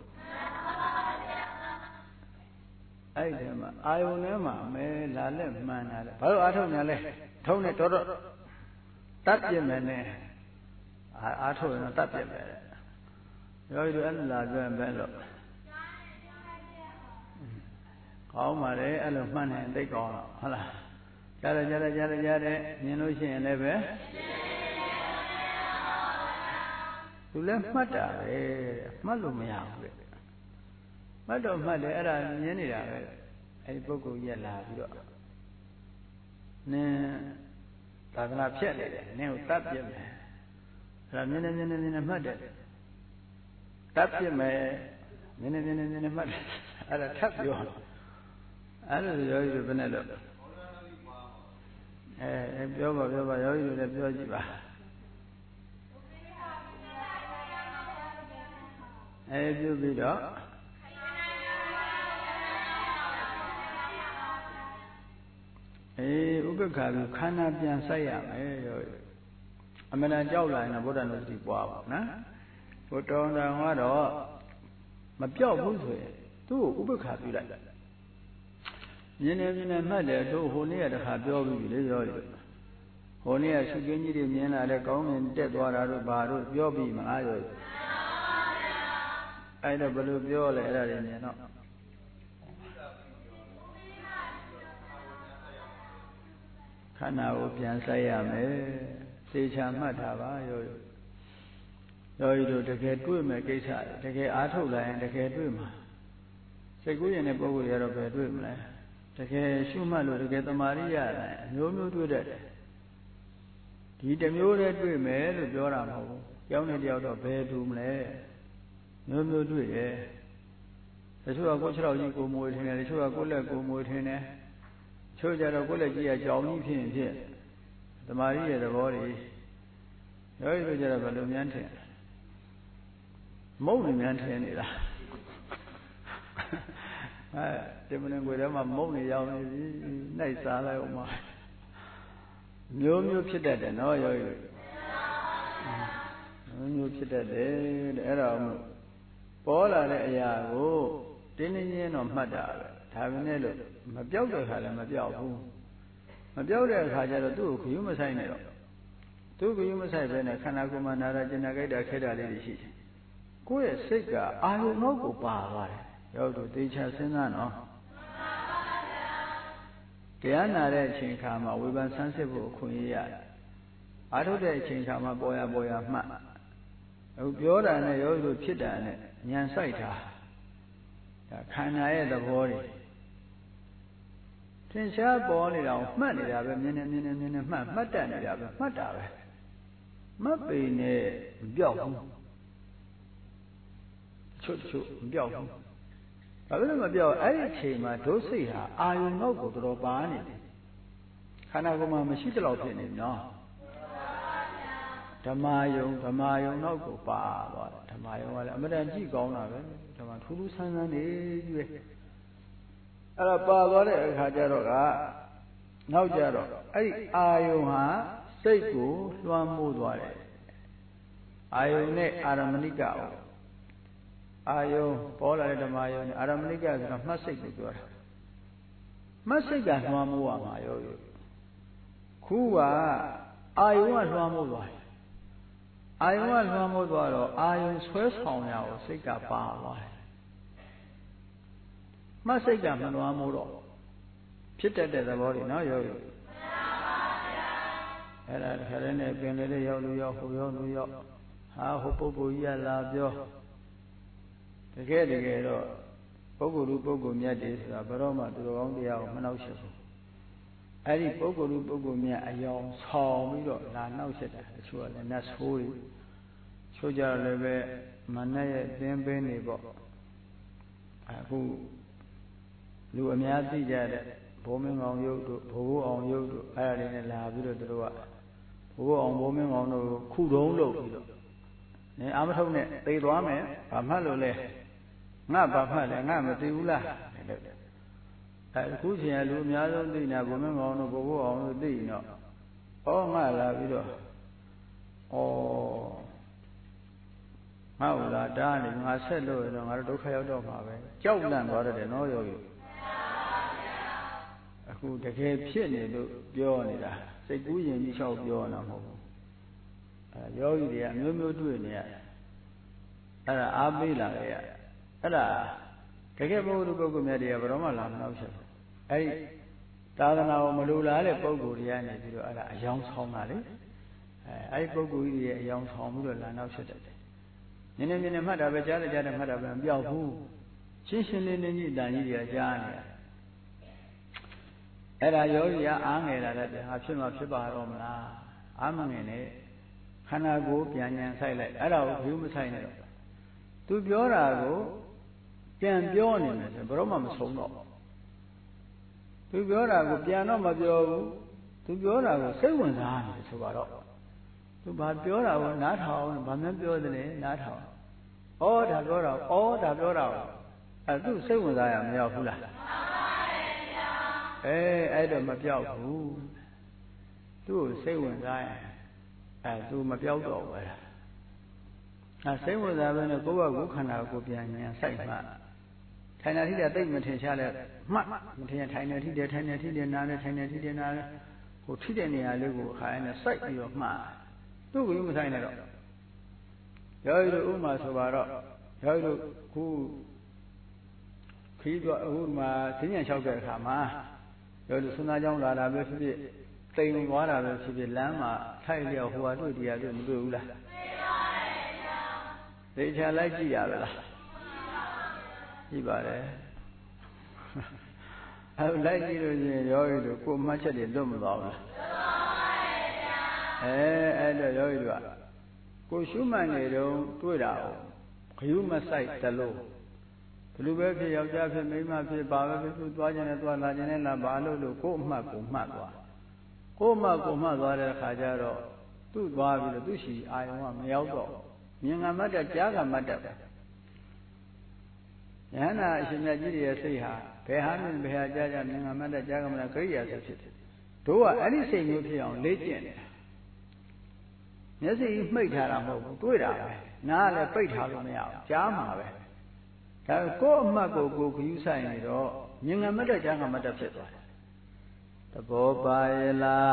အဲ့ဒီမှာအာယုန်ထဲမှာမဲလာလက်မှန်တာလေဘာလို့အားထုတ်ညာလဲထုံးနေတော်တော်တတ်ပြစ်မယ်နဲ့အားထုတ်ရင်တတ်ပြစ်မယ်ယောဂီတို့အဲ့လိုလာပြောရင်ဘယ်လိုကောင်းပါလေအဲ့လိုမှတ်နိုင်သိကောင်းတော့ဟုတ်လားကြားတယ်ကြားတယ်ကြားတယ်ကြားတယ်မြင်လို့ရှိရင်လည်းပဲသူလည်းမှတ်တာပဲမှတ်လို့မရဘူးလေမှတ်တော့မှတ်တယ်အဲ့ဒါမြင်နေတာပဲအဲ့ဒီပုဂ္ဂိုလ်ကြီးလာပြီးတော့နင်းသာသနာဖြတ်နေတယ်နင်းကိုတတ်ပြစ်မယ်အဲ့ဒါမြင်နေမြင်နေမြင်နေမှတ်တယ်တတ်ပြစ်မယ်မြင်နေမြင်နေမြင်နေမှတ်တယ်အဲ့ဒါထပ်ပြောအဲ့လိုယောဂီတို့ဘယ်နဲ့လို့အဲပြောပါပြောပါယောဂီတို့လည်းပြောကြည့်ပါအဲပြုပြီးတော့အေးဥပ္ပခါပြီးခန္ဓာပြန်ဆိုင်ရမယ်ယောဂီအမှန်တန်ကြောက်လာရင်တော့ဗုဒ္ဓနုစတိပွားပါနော်ဘုတော်တော်ကတော့မပြောက်ဘူးဆိုရင်သူ့ကိုဥပ္ပခါပြုလိုက်မြင်နေမြင်နေမှတ်တယ်တို့ဟိုနေ့ကတခါပြောပြီးပြီလေရောတယ်ဟိုနေ့ကရှုကင်းကြီးတွေမြင်လာတဲ့ကောင်းမြင်တက်သွားတာတို့ဘာတို့ပြောပြီးမလားရောအဲ့တော့ဘယ်လိုပြောလဲအဲ့ဒါတွေမြင်တော့ခန္ဓာကိုပြန်ဆိုင်ရမယ်သေချာမှတ်တာပါရောရောဤတို့တကယ်တွေ့မဲ့ကိစ္စတကယ်အားထုတ်လိုက်ရင်တကယ်တွေ့မှာစိတ်ကူးရင်တဲ့ပုဂ္ဂိုလ်တွေကတော့ပဲတွေ့မလဲတကယ်ရှုမှတ်လို့တကယ်တမာရိရတယ်အမျိုးမျိုးတွေ့တတ်တယ်ဒီတစ်မျိုးတည်းတွေ့မယ်လို့ပြောတာမဟုတ်ဘူးကြောင်းနဲ့တယောက်တော့ဘယ်တူမလဲမျိုးမျိုးတွေ့ရဲ့တချို့ကကိုယ်ခြေထောက်ကြီးကိုမွေထင်းတယ်တချို့ကကိုယ်လက်ကိုမွေထင်းတယ်ချို့ကြတော့ကိုယ်လက်ကြီးကကြောင်ကြီးဖြစ်ရင်ဖြစ်တမာရိရဲ့သဘောတွေရောရည်တို့ကြတော့ဘယ်လိုများထင်မုံနေများထင်နေတာအဲဒီမင်းကိုယ်ထဲမှာမုံနေရောက်နေပြီနှိုက်စားလိုက်အောင်မမျိုးမျိုးဖြစ်တတ်တယ်နော်ရောရည်မျိုးမျိုးဖြစ်တတ်တယ်တဲ့အဲ့တော့ပေါ်လာတဲ့အရာကိုတင်းတင်းချင်းတော့မှတ်တာပဲဒါပဲနဲ့လို့မပြောက်တဲ့ခါလည်းမပြောက်ဘူးမပြောက်တဲ့အခါကျတော့သူ့ကိုခရုမဆိုင်နဲ့တော့သူ့ခရုမဆိုင်ပဲနဲ့ခန္ဓာကိုယ်မှာနာတာကျင်နာကြိုက်တာခဲတာလေးတွေရှိတယ်ကိုယ့်ရဲ့စိတ်ကအာယုံတော့ကိုပါသွားတယ်ရောက်တော့သေချာစဉ်းစားနော်တရားနာတဲ့အချိန်ခါမှာဝေဖန်ဆန်းစစ်ဖို့အခွင့်အရေးရတယ်အားထုတ်တဲ့အချိန်ခါမှာပေါ်ရပေါ်ရမှတ်အခုပြောတာနဲ့ရောလို့ဖြစ်တာနဲ့ဉာဏ်စိုက်တာဒါခန္ဓာရဲ့သဘောတွေသင်္ချာပေါ်နေတာကိုမှတ်နေတာပဲမြင်နေမြင်နေမြင်နေမှတ်မှတ်တတ်နေတာပဲမှတ်တာပဲမှတ်ပေနဲ့မပြောက်ဘူးချွတ်ချွတ်မပြောက်ဘူးဘာလို့လဲမပြောက်အဲ့ဒီအချိန်မှာဒုစိတ်ဟာအာယုံတော့ကိုတော်တော်ပါနေတယ်ခန္ဓာကိုယ်မှာမရှိတဲ့လောက်ဖြစ်နေနော်ဓမ္မယုံဓမ္မယုံတော့ကိုပါသွားတယ်ဓမ္မယုံကလည်းအမှန်တန်ကြည့်ကောင်းတာပဲဓမ္မထူးထူးဆန်းဆန်းနေကြီးပဲအဲ့တော့ပါသွားတဲ့အခါကျတော့ကနောက်ကြတော့အဲ့ဒီအာယုံဟာစိတ်ကိုလွှမ်းမိုးသွားတယ်အာယုံနဲ့အာရမဏိကအောင်အာယုံပေါ်လာတဲ့ဓမ္မယုံနဲ့အာရမဏိကဆိုတာမှတ်စိတ်ကိုပြောတာမှတ်စိတ်ကလွှမ်းမိုးရမှာရောခုကအာယုံကလွှမ်းမိုးသွားတယ်အာယုံကလွှမ်းမိုးသွားတော့အာယုံဆွဲဆောင်ရအောင်စိတ်ကပါသွားတယ်မှတ်စိတ်ကမလွှမ်းမိုးတော့ဖြစ်တတ်တဲ့သဘောတွေနော်ယောဂီအဲ့ဒါခရဲနဲ့ပင်လေတဲ့ရောက်လူရောက်ဟိုရောက်လူရောက်ဟာဟိုပုဂ္ဂိုလ်ကြီးကလာပြောတကယ်တကယ်တော့ပုဂ္ဂိုလ်လူပုဂ္ဂိုလ်မြတ်တွေဆိုတာဘယ်တော့မှသူတော်ကောင်းတရားကိုမနှောက်ယှက်ဘူးအဲ့ဒီပုဂ္ဂိုလ်လူပုဂ္ဂိုလ်မြတ်အယောင်ဆောင်ပြီးတော့လာနှောက်ယှက်တာတချို့ကလည်းနတ်ဆိုးတွေချို့ကြလည်းပဲမနဲ့ရဲ့သင်ပင်းတွေပေါ့အခုလူအများသိကြတဲ့ဘိုးမင်းကောင်ရုပ်တို့ဘိုးဘိုးအောင်ရုပ်တို့အဲ့ဒါတွေနဲ့လာပြီးတော့သူတို့ကဘိုးဘိုးအောင်ဘိုးမင်းကောင်တို့ခုတုံးလုပ်ပြီးတော့နင်အာမထုံနဲ့သိသွားမယ်ဘာမှတ်လို့လဲငါဘာမှတ်လဲငါမသိဘူးလားလို့အဲအခုချိန်ကလူအများဆုံးသိနေတာဘိုးမင်းကောင်တို့ဘိုးဘိုးအောင်တို့သိရင်တော့ဩငါလာပြီးတော့ဩငါ့ကိုလာတားနေငါဆက်လို့ရတော့ငါတို့ဒုက္ခရောက်တော့မှာပဲကြောက်လန့်သွားတယ်နော်ယောဂီအခုတကယ်ဖြစ်နေလို့ပြောနေတာစိတ်ကူးရင်ကြီးလျှောက်ပြောနေတာမဟုတ်ဘူးအဲယောဂီတွေကအမျိုးမျိုးတွေ့နေရတယ်အဲ့ဒါအားပေးလာခဲ့ရတယ်အဲ့ဒါတကယ်ပုဂ္ဂိုလ်ပုဂ္ဂိုလ်များတွေကဘယ်တော့မှလာမနောက်ချက်ဘူးအဲ့ဒီသာသနာကိုမလိုလားတဲ့ပုဂ္ဂိုလ်တွေကနေပြီးတော့အဲ့ဒါအယောင်ဆောင်တာလေအဲအဲ့ဒီပုဂ္ဂိုလ်ကြီးတွေရဲ့အယောင်ဆောင်ပြီးတော့လာနောက်ချက်တယ်နည်းနည်းနည်းနည်းမှတ်တာပဲကြားတယ်ကြားတယ်မှတ်တာပဲမပြောက်ဘူးရှင်းရှင်းလင်းလင်းကြီးတန်ကြီးတွေကကြားနေတာအဲ့ဒါယောဂီကအားငယ်လာတဲ့ဟာဖြစ်မှဖြစ်ပါတော့မလားအားမငယ်နဲ့ခန္ဓာကိုယ်ပြန်ဉာဏ်ဆိုင်လိုက်အဲ့ဒါကိုဘယ်မဆိုင်နဲ့တော့သူပြောတာကိုပြန်ပြောနေမယ်ဆိုဘယ်တော့မှမဆုံးတော့သူပြောတာကိုပြန်တော့မပြောဘူးသူပြောတာကိုစိတ်ဝင်စားနေဆိုပါတော့သူဘာပြောတာကိုနားထောင်ဘာမှပြောတယ်လဲနားထောင်ဩဒါပြောတာဩဒါပြောတာအဲသူစိတ်ဝင်စားရမရောက်ဘူးလားအဲအဲ့တော့မပြောက်ဘူးသူ့ကိုစိတ်ဝင်စားရင်အဲသူမပြောက်တော့ဘူးအဲ့ဒါအဲစိတ်ဝင်စားပဲနဲ့ကိုယ့်ဘကိုယ်ခန္ဓာကိုပြန်ဉာဏ်စိုက်မှထိုင်နေထိတဲ့တိတ်မထင်ရှားလဲမှတ်မထင်ထိုင်နေထိတဲ့ထိုင်နေထိတဲ့နားနဲ့ထိုင်နေထိတဲ့နားနဲ့ဟိုထိတဲ့နေရာလေးကိုခါရနဲ့စိုက်ပြီးတော့မှတ်သူ့ကိုမဆိုင်နဲ့တော့ယောဂီတို့ဥမာဆိုပါတော့ယောဂီတို့ခုခီးတော့အခုမှဈဉ္ဉံလျှောက်တဲ့အခါမှာယောဂီတို့ဆွမ်းသားကြောင်းလာတာပဲဖြစ်ဖြစ်တိမ်သွားတာပဲဖြစ်ဖြစ်လမ်းမှာထိုက်လျောက်ဟိုဟာတွေ့တရားတွေ့မတွေ့ဘူးလားသိချာလိုက်ကြည့်ရပါလားကြည့်ပါတယ်အဲလိုက်ကြည့်လို့ရှိရင်ယောဂီတို့ကိုယ်မှတ်ချက်တွေလွတ်မသွားဘူးလားအဲအဲ့တော့ယောဂီတို့ကကိုရှုမှတ်နေတော့တွေ့တာကိုခရုမဆိုင်တလို့ဘယ်လိုပဲဖြစ်ယောက်ျားဖြစ်မိန်းမဖြစ်ပါပဲဖြစ်သူသွားခြင်းနဲ့သွားလာခြင်းနဲ့လာပါလို့လို့ကိုယ်အမှတ်ကိုမှတ်သွားကိုယ်မှတ်ကိုမှတ်သွားတဲ့အခါကျတော့သူ့သွားပြီးတော့သူ့ရှိအာယုံကမရောက်တော့မြင်ကမတ်တကြားကမတ်တပဲယဟနာအရှင်မြတ်ကြီးရဲ့စိတ်ဟာဘယ်ဟာနဲ့ဘယ်ဟာကြားကြမြင်ကမတ်တကြားကမတ်ကရိယာဆိုဖြစ်တယ်တို့ကအဲ့ဒီစိတ်မျိုးဖြစ်အောင်လေ့ကျင့်တယ်မျက်စိမှိတ်ထားတာမဟုတ်ဘူးတွေ့တာပဲနားလည်းပိတ်ထားလို့မရဘူးကြားမှာပဲဒါကိုယ့်အမှတ်ကိုကိုယ်ခယူးဆိုင်နေတော့မြင်ငမတ်တဲ့ကြားငမတ်တဲ့ဖြစ်သွားတယ်သဘောပါရဲ့လား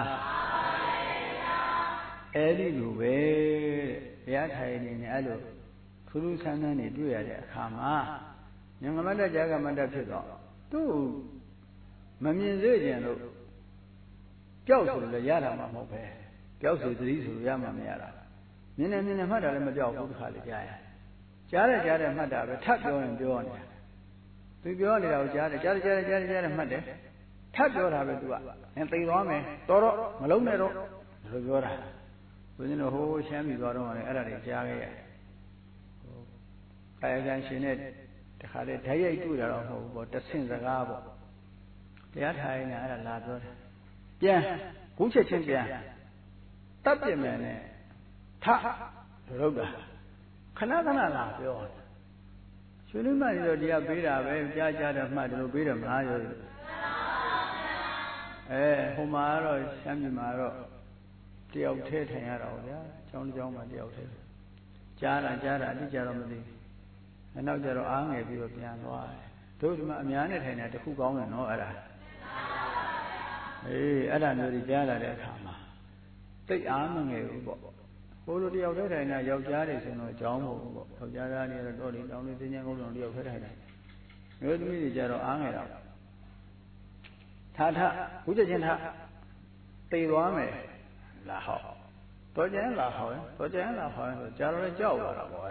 အဲ့ဒီလိုပဲဘုရားထိုင်နေနေအဲ့လိုထူးထူးဆန်းဆန်းနေတွေ့ရတဲ့အခါမှာမြင်ငမတ်တဲ့ကြားငမတ်တဲ့ဖြစ်တော့သူ့မမြင်စေခြင်းလို့ကြောက်ဆိုလို့လည်းရတာမှမဟုတ်ပဲကြောက်စီသတိဆိုရမှမရတာမြင်နေမြင်နေမှတ်တာလည်းမကြောက်ဘူးတစ်ခါလေကြားရကြားတယ်ကြားတယ်မှတ်တာပဲထပ်ပြောရင်ပြောနေတာသူပြောနေတာကိုကြားတယ်ကြားတယ်ကြားတယ်ကြားတယ်ကြားတယ်မှတ်တယ်ထပ်ပြောတာပဲသူကအဲသိသွားမယ်တော်တော့မလုံးနဲ့တော့လို့ပြောတာဘုရားတို့ဟိုးရှမ်းပြီးသွားတော့လည်းအဲ့ဒါတွေကြားခဲ့ရတယ်ဟိုကာယကံရှင်နဲ့တခါလေဓာတ်ရိုက်တွေ့တာတော့မဟုတ်ဘူးပေါ့တဆင့်စကားပေါ့တရားထိုင်နေအဲ့ဒါလာပြောတယ်ပြန်ခုချက်ချင်းပြန်တတ်ပြင်မယ်နဲ့ထရုပ်တာခဏခဏလာပြောတယ်ရှင်လူမကြီးတို့တရားပေးတာပဲကြားကြတယ်မှတ်တယ်လို့ပေးတယ်မလားရောအဲဟိုမှာတော့ရှမ်းပြည်မှာတော့တယောက်ထဲထိုင်ရတာပေါ့ဗျာကျောင်းတစ်ကျောင်းမှာတယောက်ထဲကြားတာကြားတာအတိအကျတော့မသိဘူးနောက်ကျတော့အားငယ်ပြီးတော့ပြန်သွားတယ်တို့ဒီမှာအများနဲ့ထိုင်တာတခုကောင်းတယ်နော်အဲ့ဒါအေးအဲ့ဒါမျိုးကြီးကြားလာတဲ့အခါမှာသိအားမငယ်ဘူးပေါ့ကိုလိုတယောက်ထဲထိုင်တာယောက်ျားတွေဆိုတော့အကြောင်းမဟုတ်ဘူးပေါ့ယောက်ျားသားတွေတော့တော်တယ်တောင်းလေးသင်္ချင်ကုန်းတော်တယောက်ထဲထိုင်တာမျိုးသမီးတွေကြတော့အားငယ်တာထားထဘုရားချင်းထားသိသွားမယ်လာဟောတော်ကျန်လာဟောတော်ကျန်လာဟောဆိုကြာတော့ကြောက်လာတာပေါ့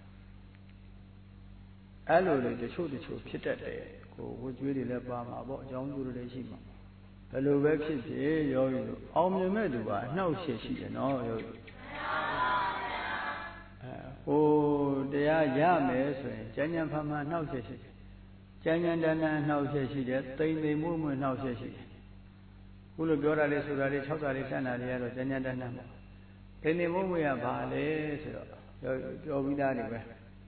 အဲ့လိုလေတချို့တချို့ဖြစ်တတ်တယ်ကိုဝကျွေးတွေလည်းပါမှာပေါ့အကြောင်းကျိုးတွေလည်းရှိမှာဘယ်လိုပဲဖြစ်ဖြစ်ယောဂီတို့အောင်မြင်မဲ့သူကအနှောက်အယှက်ရှိတယ်နော်ယောဂီအဲဟိုတရားရမယ်ဆိုရင်ကျမ်းကျမ်းဖန်ဖန်နှောက်အယှက်ရှိတယ်ကျမ်းကျမ်းတန်တန်နှောက်အယှက်ရှိတယ်တိမ်တိမ်မွေ့မွေ့နှောက်အယှက်ရှိတယ်ခုလိုပြောတာလေးဆိုတာလေး၆တာလေးစံတာလေးကတော့ကျမ်းကျမ်းတန်တန်ပေါ့တိမ်တိမ်မွေ့မွေ့ကဘာလဲဆိုတော့ပြောပြီးသားနေပဲ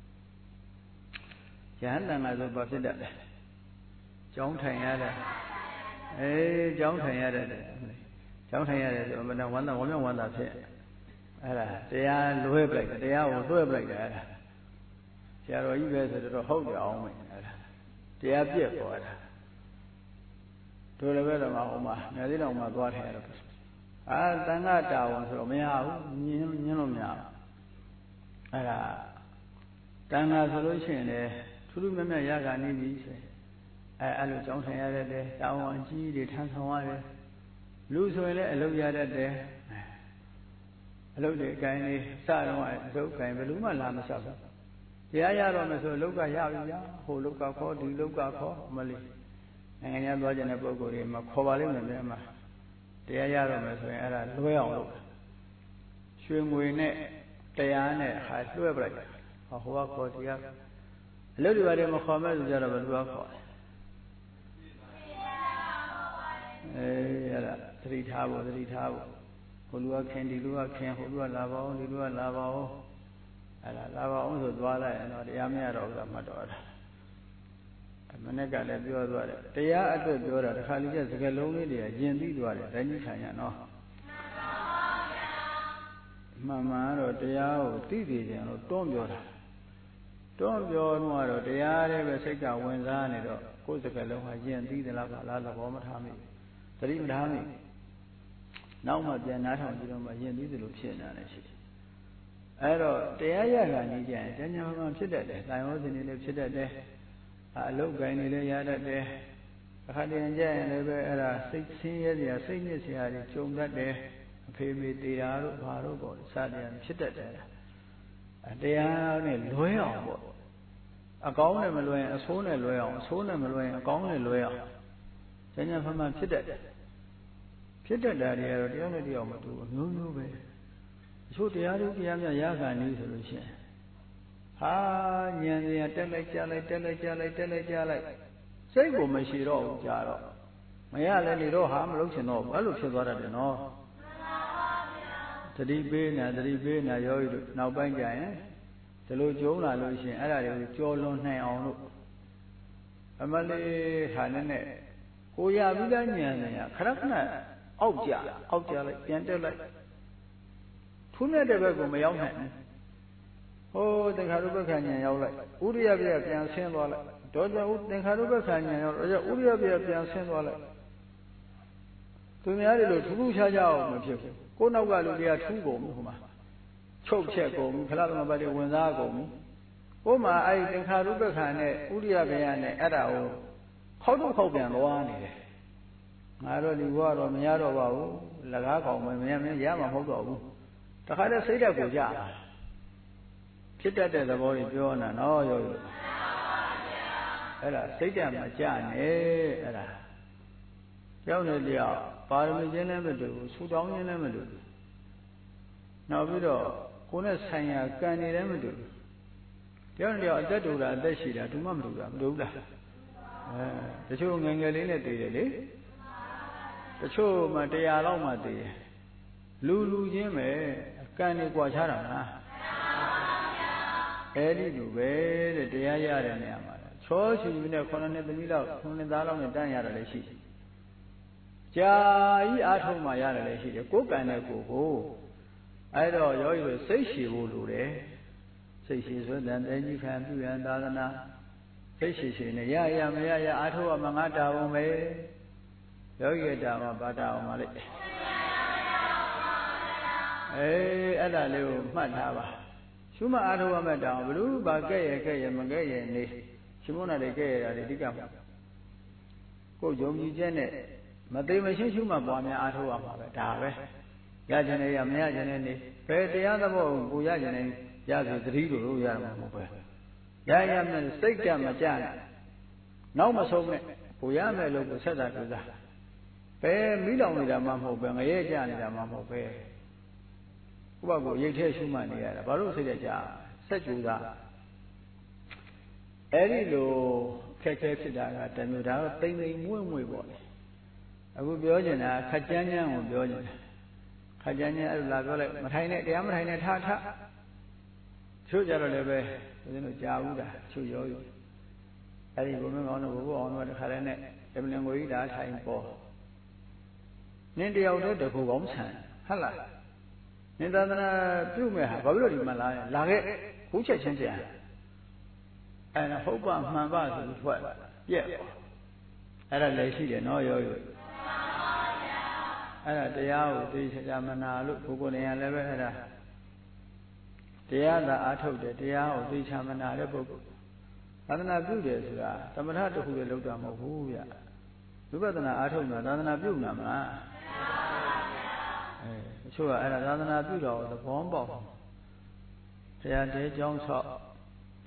ယဟန်တန်လာဆိုဘာဖြစ်တတ်လဲကျောင်းထိုင်ရတဲ့အေးကျောင်းထိုင်ရတဲ့ကျောင်းထိုင်ရတယ်ဆိုမနဝန္တာဝမ်းမြောက်ဝမ်းသာဖြစ်အဲ့ဒါတရားလွှဲပလိုက်တယ်တရားကိုလွှဲပလိုက်တယ်အဲ့ဒါဆရာတော်ကြီးပဲဆိုတော့ဟုတ်ကြအောင်မယ်အဲ့ဒါတရားပြည့်ပေါ်တာတို့လည်းပဲတော့မအောင်ပါနေသေးတော့မှသွားထိုင်ရတော့အာတန်ခါတာဝန်ဆိုတော့မရဘူးညင်းညင်းလို့မရဘူးအဲ့ဒါတန်ခါဆိုလို့ရှိရင်လေထူးထူးမြတ်မြတ်ရခါနေပြီဆိုရင်အဲအဲ့လိုကြောင်းထိုင်ရတဲ့တာဝန်အကြီးတွေထမ်းဆောင်ရတယ်လူဆိုရင်လည်းအလုပ်ရတတ်တယ်အလုပ်တွေအကိုင်းလေးစတော့အလုပ်ကိုင်းဘယ်လိုမှလာမဆက်ဘူးတရားရတော့မယ်ဆိုလောကရပြီဗျာဟိုလောကခေါ်ဒီလောကခေါ်မလေးနိုင်ငံခြားသွားကြတဲ့ပုဂ္ဂိုလ်တွေမှာခေါ်ပါလိမ့်မယ်ဗျာမှာတရားရတော့မယ်ဆိုရင်အဲ့ဒါလွဲအောင်လုပ်ရွှေငွေနဲ့တရားနဲ့ဟာလွှဲပလိုက်ဟောဟိုကခေါ်ဒီကအလုပ်တွေပါတယ်မခေါ်မဲ့ဆိုကြတော့ဘယ်သူကခေါ်အေးအဲ့ဒါသတိထားဖို့သတိထားဖို့ဟိုလူကခင်ဒီလူကခင်ဟိုလူကလာပါအောင်ဒီလူကလာပါအောင်အဲ့ဒါလာပါအောင်ဆိုသွားလိုက်ရင်တော့တရားမရတော့ဘူးမှတ်တော့တာမနေ့ကလည်းပြောသွားတယ်တရားအတွက်ပြောတာတစ်ခါလေးကျစကလုံးလေးတွေကယဉ်ပြီးသွားတယ်တိုင်းကြီးခံရနော်မှန်မှန်တော့တရားကိုသိသိကြလို့တွန်းပြောတာတွန်းပြောတော့တရားလေးပဲစိတ်ကဝင်စားနေတော့ကိုယ်စကလုံးဟာယဉ်ပြီးသလားပါလားသဘောမထားမိသတိမထားမိနောက်မှပြန်နားထောင်ကြည့်တော့မှယဉ်ပြီးသလိုဖြစ်နေတယ်ရှိတယ်အဲ့တော့တရားရတာကြီးကြရင်တဏှာမှဖြစ်တတ်တယ်။တိုင်ဝစဉ်တွေလည်းဖြစ်တတ်တယ်။အလုတ်ကိုင်းတွေလည်းရတတ်တယ်။အခါတည်းကြရင်လည်းပဲအဲ့ဒါစိတ်ဆင်းရဲစရာစိတ်ညစ်စရာတွေကြုံတတ်တယ်။အဖေမေတရားတို့ဘာတို့ပေါ့စတရားဖြစ်တတ်တယ်။တရားနဲ့လွဲအောင်ပေါ့။အကောင်းနဲ့မလွဲရင်အဆိုးနဲ့လွဲအောင်အဆိုးနဲ့မလွဲရင်အကောင်းနဲ့လွဲအောင်တဏှာမှဖြစ်တတ်တယ်။ဖြစ်တတ်တာတွေကတော့တရားနဲ့တရားမတူအမျိုးမျိုးပဲ။ချို့တရားတို့တရားများရခံနေဆိုလို့ရှိရင်ဟာဉာဏ်ဉာဏ်တက်လိုက်ကြလိုက်တက်လိုက်ကြလိုက်တက်လိုက်ကြလိုက်စိတ်ကိုမရှိတော့ဘူးကြာတော့မရလည်းနေတော့ဟာမလုပ်ချင်တော့ဘူးအဲ့လိုဖြစ်သွားတတ်တယ်နော်တတိပေးနေတတိပေးနေရောတို့နောက်ပိုင်းကျရင်ဒီလိုကြုံလာလို့ရှိရင်အဲ့ဒါတွေကိုကြော်လွန်နိုင်အောင်လို့အမလေးဟာနဲ့နဲ့ကိုရပြီးသားဉာဏ်ဉာဏ်ခရခဏအောက်ကြအောက်ကြလိုက်ပြန်တက်လိုက်ထုံးတဲ့ဘက်ကိုမရောက်နိုင်ဘူးဟိုသင်္ခါရုပ္ပခဏ်ဉာဏ်ရောက်လိုက်ဥရိယပြပြန်ဆင်းသွားလိုက်တော့ကြောင့်သင်္ခါရုပ္ပခဏ်ဉာဏ်ရောက်တော့ကြောင့်ဥရိယပြပြန်ဆင်းသွားလိုက်သူများတွေလို့ထူးထူးခြားခြားအောင်မဖြစ်ဘူးကိုယ်နောက်ကလူတွေကထူးကုန်ဘူးဟိုမှာချုပ်ချက်ကုန်ပြီခလသမပတ်တွေဝင်စားကုန်ပြီကိုယ်မှာအဲ့ဒီသင်္ခါရုပ္ပခဏ်နဲ့ဥရိယပြနဲ့အဲ့ဒါကိုခောက်တော့ခောက်ပြန်သွားနေတယ်ငါတို့ဒီဘဝတော့မရတော့ပါဘူးလကားကောင်မင်းမင်းရမှာမဟုတ်တော့ဘူးတခါတည်းစိတ်ဓာတ်ကိုကြဖြစ်တတ်တဲ့သဘောတွေပြောနေတာနော်ရောအဲ့ဒါစိတ်ဓာတ်မကြနဲ့အဲ့ဒါကြောက်နေတယောက်ပါရမီချင်းလည်းမတူဘူးဆူတောင်းချင်းလည်းမတူဘူးနောက်ပြီးတော့ကိုယ်နဲ့ဆိုင်ရာကံနေလည်းမတူဘူးကြောက်နေတယောက်အသက်တူတာအသက်ရှိတာတူမှမတူတာမတူဘူးလားအဲတချို့ငယ်ငယ်လေးနဲ့တည်တယ်လေတချို့မှတရားလောက်မှတည်တယ်လူလူချင်းပဲကံနေကြွာချတာလားအဲ့ဒီလိုပဲတဲ့တရားရတဲ့နေရာမှာချောချီနဲ့ခုနှစ်နှစ်သမီးလောက်ခုနှစ်သားလောက်နဲ့တန်းရတယ်လည်းရှိတယ်ကြာကြီးအားထုတ်မှရတယ်လည်းရှိတယ်ကိုယ်ကံနဲ့ကိုယ်ကိုအဲ့တော့ယောဂီတို့စိတ်ရှည်ဖို့လိုတယ်စိတ်ရှည်ဆိုတဲ့တဲကြီးခံပြုရန်သာသနာစိတ်ရှည်ရှည်နဲ့ရရမရရအားထုတ်ရမှာငါတာဝန်ပဲယောဂီတာမှာဘာတာအောင်မလဲအေးအဲ့ဒါလေးကိုမှတ်ထားပါရှုမှတ်အားထုတ်ရမယ့်တောင်ဘလို့ဘာကဲ့ရကဲ့ရမကဲ့ရနေရှင်မုန်းနာတွေကဲ့ရတာတွေအဓိကမှာကိုယ်ယုံကြည်ချက်နဲ့မသိမရှင်းရှုမှတ်ပွားများအားထုတ်ရမှာပဲဒါပဲရကျင်နေရမရကျင်နေနေဘယ်တရားသဘောကိုရကျင်နေရပြီသတိလို့ရမှာမဟုတ်ပဲရရမယ်စိတ်ကမကြနဲ့နောက်မဆုံးနဲ့ကိုရမယ်လို့ကိုဆက်တာကြိုးစားဘယ်မိလောင်နေတာမှမဟုတ်ပဲငရဲကြနေတာမှမဟုတ်ပဲဥပကိုရိတ်ထဲရှုမှတ်နေရတာဘာလို့စိတ်ကြကြဆက်ကြိုးစားအဲ့ဒီလိုခက်ခဲဖြစ်တာကတမျိုးဒါတော့တိမ်တိမ်မွေ့မွေ့ပေါ့လေအခုပြောချင်တာခက်ကြမ်းကြမ်းကိုပြောချင်တယ်ခက်ကြမ်းကြမ်းအဲ့လိုလာပြောလိုက်မထိုင်နဲ့တရားမထိုင်နဲ့ထားထားချို့ကြတော့လည်းပဲဦးဇင်းတို့ကြာဘူးတာချို့ရောရောအဲ့ဒီဘုံမင်းကောင်းတို့ဘုဘအောင်တို့တခါတည်းနဲ့ဓမ္မလင်ကိုကြီးဒါထိုင်ပေါ်နင်းတယောက်တည်းတကူကောင်းဆန်ဟုတ်လားနင်သာသနာပြုမဲ့ဟာဘာဖြစ်လို့ဒီမှာလာလဲလာခဲ့ခုချက်ချင်းပြန်အဲ့ဒါဟုတ်ပါမှန်ပါဆိုပြီးထွက်ပြက်အဲ့ဒါလည်းရှိတယ်နော်ရောရောအဲ့ဒါတရားကိုသိချာမနာလို့ဘုကိုယ်နေရာလည်းပဲအဲ့ဒါတရားသာအားထုတ်တယ်တရားကိုသိချာမနာတဲ့ပုဂ္ဂိုလ်သာသနာပြုတယ်ဆိုတာသမထတစ်ခုလည်းလုပ်တာမဟုတ်ဘူးဗျဝိပဿနာအားထုတ်တာသာသနာပြုနာမလားအဲအချို့ကအဲ့ဒါသာသနာပြုတော်သဘောပေါက်တရားတဲကြောင်းဆောက်တ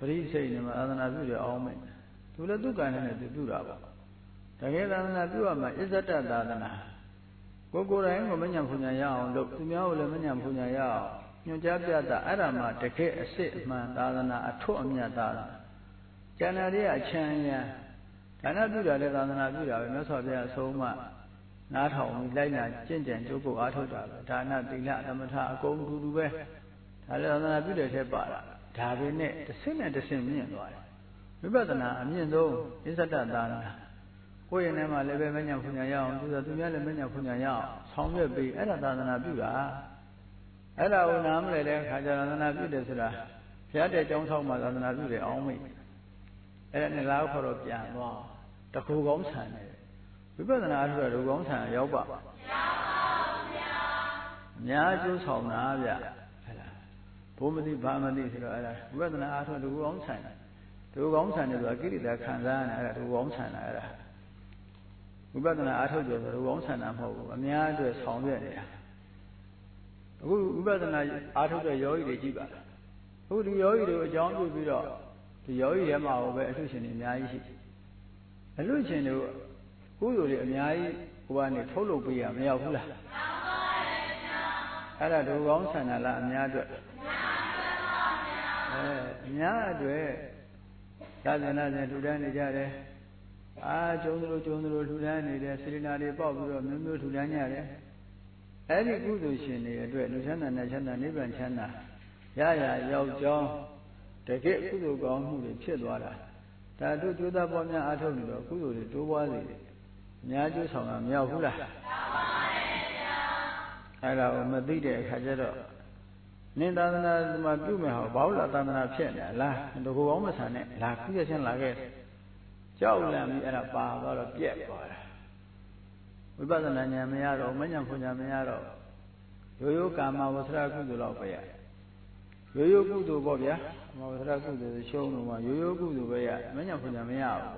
ပရိစိတ်နဲ့သာသနာပြုတယ်အောင်မယ်သူလည်းသူကံနဲ့သူပြုတာပေါ့တကယ်သာသနာပြုရမှာအစ္ဆတသာသနာကိုကိုယ်တိုင်ကိုမညံဖူညာရအောင်လို့သူများကိုလည်းမညံဖူညာရအောင်ညွှန်ကြားပြတာအဲ့ဒါမှတကယ်အစစ်အမှန်သာသနာအထွတ်အမြတ်သာသနာကျန်တာတွေအချမ်းရံဒါနပြုတာလည်းသာသနာပြုတာပဲမြတ်စွာဘုရားအဆုံးအမနားထောင်ပြီးလိုက်နာကျင့်ကြံကြိုးကိုအားထုတ်တာပဲဒါနသီလသမထအကုန်တူတူပဲဒါလည်းသာသနာပြုတဲ့ထဲပါတာဒါပဲနဲ့တစ်ဆင့်နဲ့တစ်ဆင့်မြင့်သွားတယ်ဝိပဿနာအမြင့်ဆုံးအစ္ဆဒသာသနာကိုယ့်ရဲ့ထဲမှာလည်းပဲမညံဖူညာရအောင်သူဆိုသူများလည်းမညံဖူညာရအောင်ဆောင်ရွက်ပြီးအဲ့ဒါသာသနာပြုတာအဲ့ဒါကိုနားမလဲတဲ့အခါကျသာသနာပြုတယ်ဆိုတာဘုရားတဲ့ကျောင်းဆောင်မှာသာသနာပြုတယ်အောင်မိတ်အဲ့ဒါနဲ့လာခေါ်တော့ပြန်သွားတခုကောင်းဆန်တယ်ဝိပဿနာအထုတော်ကောင်းဆန်ရောက်ပါမရောက်ပါဘူးဗျာအများကျိုးဆောင်တာဗျအဲ့ဒါဘုမတိဘာမတိဆိုတော့အဲ့ဒါဝိပဿနာအထုတော်ကောင်းဆန်တယ်ဒုကောင်းဆန်တယ်ဆိုတာကိရိတာခံစားရတယ်အဲ့ဒါဒုကောင်းဆန်တာအဲ့ဒါဝိပဿနာအထုတော်ဆိုဒုကောင်းဆန်တာမဟုတ်ဘူးအများအတွက်ဆောင်ရွက်နေတာအခုဝိပဿနာအားထုတ်တဲ့ယောဂီတွေကြည့်ပါလားအခုဒီယောဂီတွေကိုအကြောင်းပြုပြီးတော့ဒီယောဂီထဲမှာပဲအထုရှင်တွေအများကြီးရှိအထုရှင်တွေကုသိုလ်တွေအများကြီးဟိုကနေထုတ်လုပ်ပေးရမရောက်ဘူးလားရောက်ပါရဲ့ဗျာအဲ့ဒါဒုကောင်းဆန္ဒလားအများအတွက်အများအတွက်ပါဗျာအဲအများအတွက်သာသနာ့ရှင်ထူထမ်းနေကြတယ်အာကျုံသလိုကျုံသလိုထူထမ်းနေတယ်စေတနာတွေပေါက်ပြီးတော့မျိုးမျိုးထူထမ်းကြတယ်အဲ့ဒီကုသိုလ်ရှင်တွေအတွက်လူချမ်းသာနဲ့ချမ်းသာနိဗ္ဗာန်ချမ်းသာရရရောက်ကြောင်းတကယ့်ကုသိုလ်ကောင်းမှုတွေဖြစ်သွားတာဒါတို့ကျိုးသားပေါ်များအားထုတ်နေတော့ကုသိုလ်တွေတိုးပွားစေတယ်အများကျိုးဆောင်တာမရောက်ဘူးလားရောက်ပါရဲ့ဗျာအဲ့ဒါကိုမသိတဲ့အခါကျတော့နင်သာသနာမှာပြုမယ်ဟောဘာလို့လဲသာသနာဖြစ်နေလားတကူကောင်းမဆန်နဲ့လာခုရချင်းလာခဲ့ကြောက်လန့်ပြီးအဲ့ဒါပါသွားတော့ပြက်သွားတာဝိပဿနာဉာဏ်မရတော့မဉဏ်ဖွဉာဏ်မရတော့ရိုးရိုးကာမဝဆရာကုသိုလ်တော့ပဲရရိုးရိုးကုသိုလ်ပေါ့ဗျာကာမဝဆရာကုသိုလ်ရှုံးလို့မှရိုးရိုးကုသိုလ်ပဲရမဉဏ်ဖွဉာဏ်မရဘူး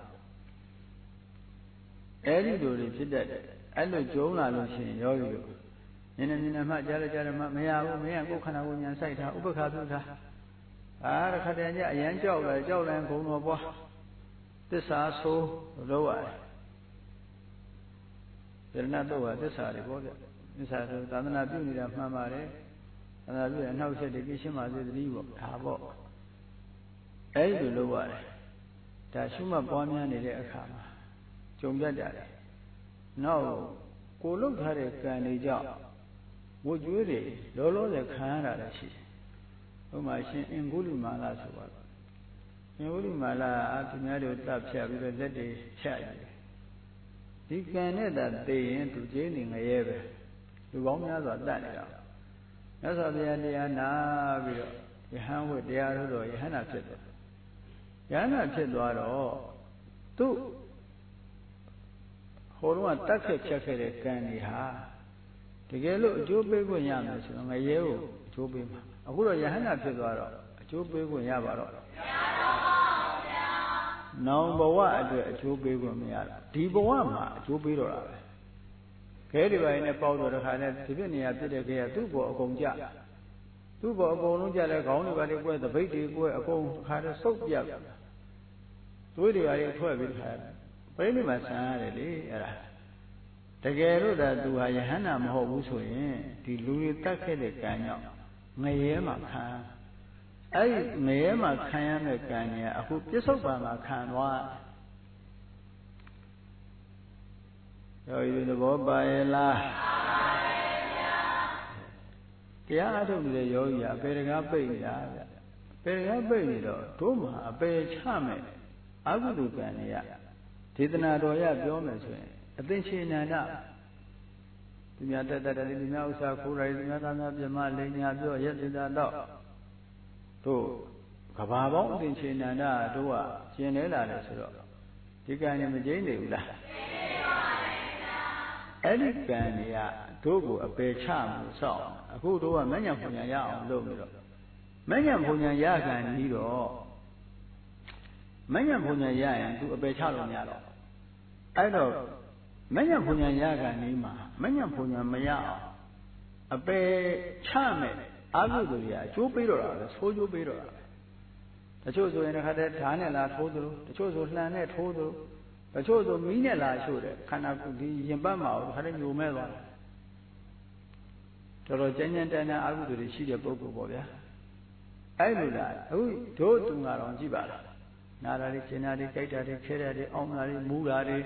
အဲ့ဒီလိုတွေဖြစ်တတ်တယ်အဲ့လိုကြုံလာလို့ရှိရင်ယောဂီတို့နည်းနည်းနည်းနည်းမှကြားရကြားရမှမရဘူးမင်းကကိုယ်ခန္ဓာကိုယ်ဉာဏ်စိုက်တာဥပ္ပခါပြုတာအာရခတည်းညအရန်ကြောက်လာကြောက်လိုက်ဂုံတော်ပွားသစ္စာဆိုးလို့ရတယ်ယရဏတော့ကသစ္စာတွေပေါ့ဗျသစ္စာဆိုသာသနာပြုနေတာမှန်ပါတယ်သာသနာပြုတဲ့အနောက်ဆက်တွေကိရှင်းပါစေတည်းပေါ့ဒါပေါ့အဲဒီလိုလုပ်ရတယ်ဒါရှုမှတ်ပွားများနေတဲ့အခါမှာကြုံတတ်ကြတယ်နောက်ကိုလုတ်ထားတဲ့ကံတွေကြောင့်ဝတ်ကြွေးတွေလောလောဆယ်ခံရတာလည်းရှိတယ်ဥပမာရှင်အင်္ဂုလိမာလာဆိုပါတော့အင်္ဂုလိမာလာအသူများတို့တပ်ဖြတ်ပြီးတော့လက်တွေဖြတ်ရတယ်ဒီကံနဲ့သာသိရင်သူကျင်းနေငရဲပဲလူပေါင်းများစွာတတ်နေတာမြတ်စွာဘုရားတရားနာပြီးတော့ယဟန်ဝတ်တရားထုတ်တော့ယဟန္တာဖြစ်သွားယဟန္တာဖြစ်သွားတော့သူ့ဟိုတော့တတ်ခဲ့ဖြတ်ခဲ့တဲ့ကံတွေဟာတကယ်လို့အကျိုးပေးခွင့်ရမယ်ဆိုတော့ငရဲကိုအကျိုးပေးမှာအခုတော့ယဟန္တာဖြစ်သွားတော့အကျိုးပေးခွင့်ရပါတော့မရတော့ပါဘူးဗျာနောင်ဘဝအတွက်အကျိုးပေးခွင့်မရတော့ဒီဘဝမှာအကျိုးပေးတော့တာပဲခဲဒီပိုင်းနဲ့ပေါက်တော့တခါနဲ့ဒီပြစ်နေရပြစ်တဲ့ခဲကသူ့ဘောအကုန်ကြသူ့ဘောအကုန်လုံးကြတဲ့ခေါင်းတွေပါတွေကွဲသပိတ်တွေကွဲအကုန်ခါတော့စုပ်ပြတ်သွေးတွေပါတွေထွက်ပြီးတခါပြိဋိမှာဆန်ရတယ်လေအဲ့ဒါတကယ်လို့သာသူဟာယဟန္တာမဟုတ်ဘူးဆိုရင်ဒီလူတွေတတ်ခဲ့တဲ့ကံကြောင့်ငရဲမှာခံအဲ့ဒီငရဲမှာခံရတဲ့ကံကြီးကအခုပြစ္ဆုတ်ပံမှာခံသွားရောဒီသဘောပါရဲ့လားပါရဲ့ဗျာတရားအထုတ်နေတဲ့ယောဂီကအပေတကားပိတ်နေတာဗျပေတကားပိတ်နေတော့တို့မှာအပေချမဲ့အကုသိုလ်ကံတွေကဒေသနာတော်ရပြောမယ်ဆိုရင်အသင်္ချေနန္ဒသူများတက်တက်တယ်သူများဥစ္စာခိုးတယ်သူများသားများပြမလိညာပြောရက်သေတာတော့တို့ကဘာပေါင်းအသင်္ချေနန္ဒတို့ကကျင်လဲလာတယ်ဆိုတော့ဒီကံနေမကျိန်းနေဘူးလားအဲ့ဒီကံတွေကတို့ကိုအပေချမှုစောင့်အခုတို့ကမဉ္ဇဉ်ပညာရအောင်လုပ်ပြီးတော့မဉ္ဇဉ်ပညာရခံပြီးတော့မဉ္ဇဉ်ပညာရရင်သူအပေချလို့မရတော့အဲ့တော့မဉ္ဇဉ်ပညာရခံနေမှာမဉ္ဇဉ်ပညာမရအောင်အပေချမဲ့အာဟုသူတွေကအကျိုးပေးတော့တာပဲဆိုးကျိုးပေးတော့တာပဲတချို့ဆိုရင်တစ်ခါတည်းဓာတ်နဲ့လာထိုးသလိုတချို့ဆိုလှန်နဲ့ထိုးသလိုတချို့ဆိုမီးနဲ့လာရှို့တယ်ခန္ဓာကိုယ်ဒီရင်ပတ်မှာတစ်ခါတည်းညိုမဲ့သွားတယ်တော်တော်ကြမ်းကြမ်းတမ်းတမ်းအကုသိုလ်တွေရှိတဲ့ပုဂ္ဂိုလ်ပေါ့ဗျာအဲ့လိုလားအခုတို့သူငါတော်ကြည့်ပါလားနာတာတွေကျင်တာတွေကြိုက်တာတွေခဲတာတွေအောင်းတာတွေမူတာတွေ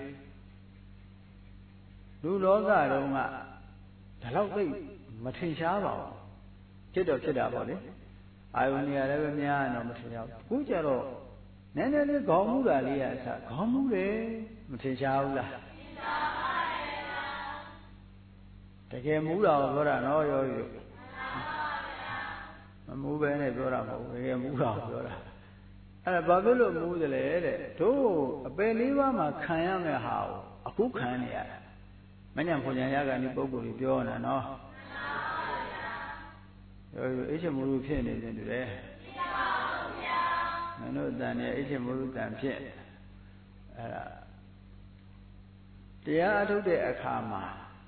လူလောကတုန်းကဒါတော့သိမထင်ရှားပါဘူးဖြစ်တော့ဖြစ်တာပေါ့လေအာယုန်နေရာလည်းပဲများတော့မထင်ရှားဘူးအခုကျတော့နည်းနည်းလေးခေါင်းမူတာလေးရအစားခေါင်းမူတယ်မထင်ရှားဘူးလားထင်ရှားပါတယ်ဗျာတကယ်မူတာကိုပြောတာနော်ရောရောမမူပဲနဲ့ပြောတာမဟုတ်ဘူးတကယ်မူတာကိုပြောတာအဲ့ဒါဘာဖြစ်လို့မူးတယ်လဲတဲ့တို့အပယ်လေးပါးမှာခံရမယ့်ဟာကိုအခုခံနေရတာမညံဖွညာရကနေပုဂ္ဂိုလ်ကြီးပြောနေတာနော်ရောရောအိချမူလူဖြစ်နေတယ်တူတယ်မင်းတို့တန်နေအိချမူလူတန်ဖြစ်အဲ့ဒါတရားအထုတ်တဲ့အခါမှာ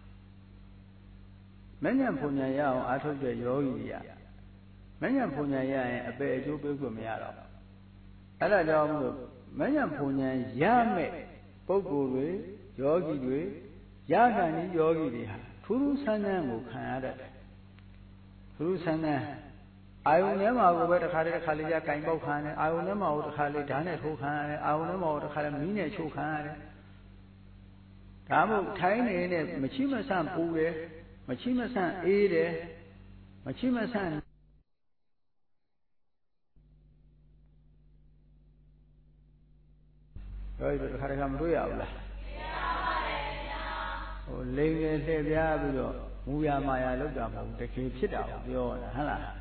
မညံဖွညာရအောင်အထုတ်တဲ့ယောဂီတွေကမညံဖွညာရရင်အပယ်အကျိုးပေးဖို့မရတော့အဲ့ဒါကြောင့်မို့မညံဖွညာရမဲ့ပုဂ္ဂိုလ်တွေယောဂီတွေရခံဒီယောဂီတွေဟာထူးထူးဆန်းဆန်းကိုခံရတတ်တယ်ထူးထူးဆန်းဆန်းအာယုန်ထဲမှာကိုပဲတစ်ခါတည်းတစ်ခါလေးကြကင်ပေါက်ခံရတယ်အာယုန်ထဲမှာကိုတစ်ခါလေးဓာတ်နဲ့ထိုးခံရတယ်အာယုန်ထဲမှာကိုတစ်ခါလေးမီးနဲ့ချိုးခံရတယ်ဒါမှမဟုတ်ထိုင်းနေနဲ့မချိမဆန့်ပူတယ်မချိမဆန့်အေးတယ်မချိမဆန့်ပြောရတော့တစ်ခါတခါမတွေ့ရဘူးလားဟိုလိန်လေလှည့်ပြားပြီးတော့မူရမာယာလောက်တာမဟုတ်တကယ်ဖြစ်တာကိုပြောတာဟုတ်လား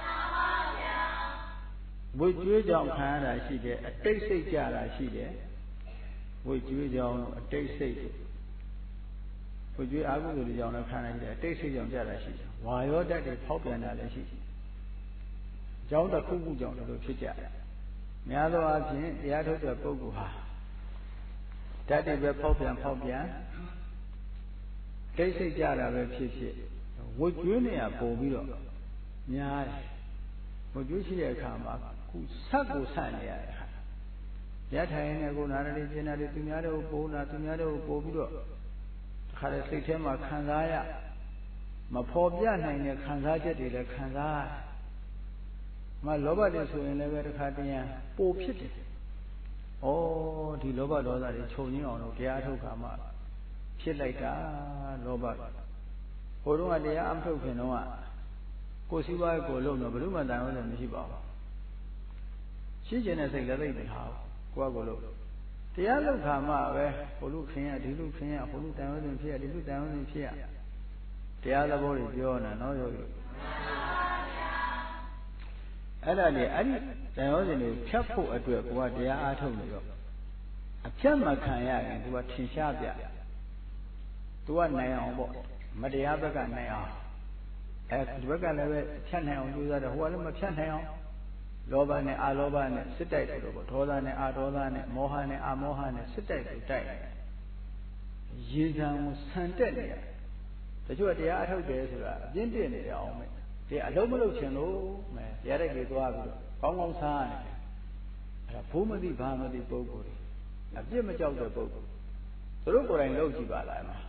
ဝိကျွေးကြောင့်ခံရတာရှိတယ်အတိတ်စိတ်ကြတာရှိတယ်ဝိကျွေးကြောင့်အတိတ်စိတ်ဝိကျွေးအာဟုသူတွေကြောင့်လည်းခံရရှိတယ်အတိတ်စိတ်ကြောင့်ကြတာရှိတယ်ဝါရောတတ်တွေဖောက်ပြန်တာလည်းရှိတယ်အကြောင်းတစ်ခုခုကြောင့်လည်းဖြစ်ကြတယ်များသောအားဖြင့်တရားထုတ်တဲ့ပုဂ္ဂိုလ်ဟာဓာတ်တွေပဲဖောက်ပြန်ဖောက်ပြန်တိတ်ဆိတ်ကြတာပဲဖြစ်ဖြစ်ဝတ်ကျွေးနေရပုံပြီးတော့များတယ်ဝတ်ကျွေးရှိတဲ့အခါမှာခုဆက်ကိုဆက်နေရတယ်ရထိုင်နေကိုနာရလေးကျင်နာလေးသူများတို့ပိုးနာသူများတို့ပိုးပြီးတော့တခါတည်းစိတ်ထဲမှာခံစားရမဖော်ပြနိုင်တဲ့ခံစားချက်တွေလည်းခံစားမလောဘတွေဆိုရင်လည်းပဲတခါတည်းပို့ဖြစ်တယ်ဩဒီလောဘဒေါသတွေခြုံငင်းအောင်လို့တရားထုတ်ခါမှာဖြစ်လိုက်တာလောဘဟိုတုန်းကတရားအမထုတ်ခင်တော့ကိုယ်စည်းပွားကိုလုံးတော့ဘယ်သူမှတန်ရုံးလည်းမရှိပါဘူးရှိကျင်တဲ့စိတ်လည်းသိတယ်ဟာကိုယ့်ကိုယ်လို့တရားလုပ်ခါမှပဲဟိုလူခင်ရဒီလူခင်ရဟိုလူတန်ရုံးဖြစ်ရဒီလူတန်ရုံးဖြစ်ရတရားသဘောတွေပြောနေနော်ယောဂီအဲ့ဒါလေအဲ့ဒီတန်ရုံးတွေဖြတ်ဖို့အတွက်ကိုကတရားအားထုတ်နေတော့အဖြတ်မခံရရင်သူကထင်ရှားပြသူကနိုင်အောင်ပေါ့မတရားဘက်ကနိုင်အောင်အဲဒီဘက်ကလည်းပဲဖြတ်နိုင်အောင်ကြိုးစားတယ်ဟိုကလည်းမဖြတ်နိုင်အောင်လောဘနဲ့အာလောဘနဲ့စစ်တိုက်တယ်လို့ပေါ့ဒေါသနဲ့အာဒေါသနဲ့မောဟနဲ့အာမောဟနဲ့စစ်တိုက်ကိုတိုက်ရေခံကိုဆန်တက်နေရတယ်တချို့ကတရားအထုတ်တယ်ဆိုတာအပြင်းပြနေကြအောင်ပဲဒီအလုံးမလုံးချင်လို့မဲရတဲ့ကြီးသွားပြီးတော့ကောင်းကောင်းစားနေတယ်အဲ့ဒါဘိုးမသိဘာမသိပုဂ္ဂိုလ်တွေအပြစ်မကြောက်တဲ့ပုဂ္ဂိုလ်သူတို့ကိုယ်တိုင်လုပ်ကြည့်ပါလားမှာ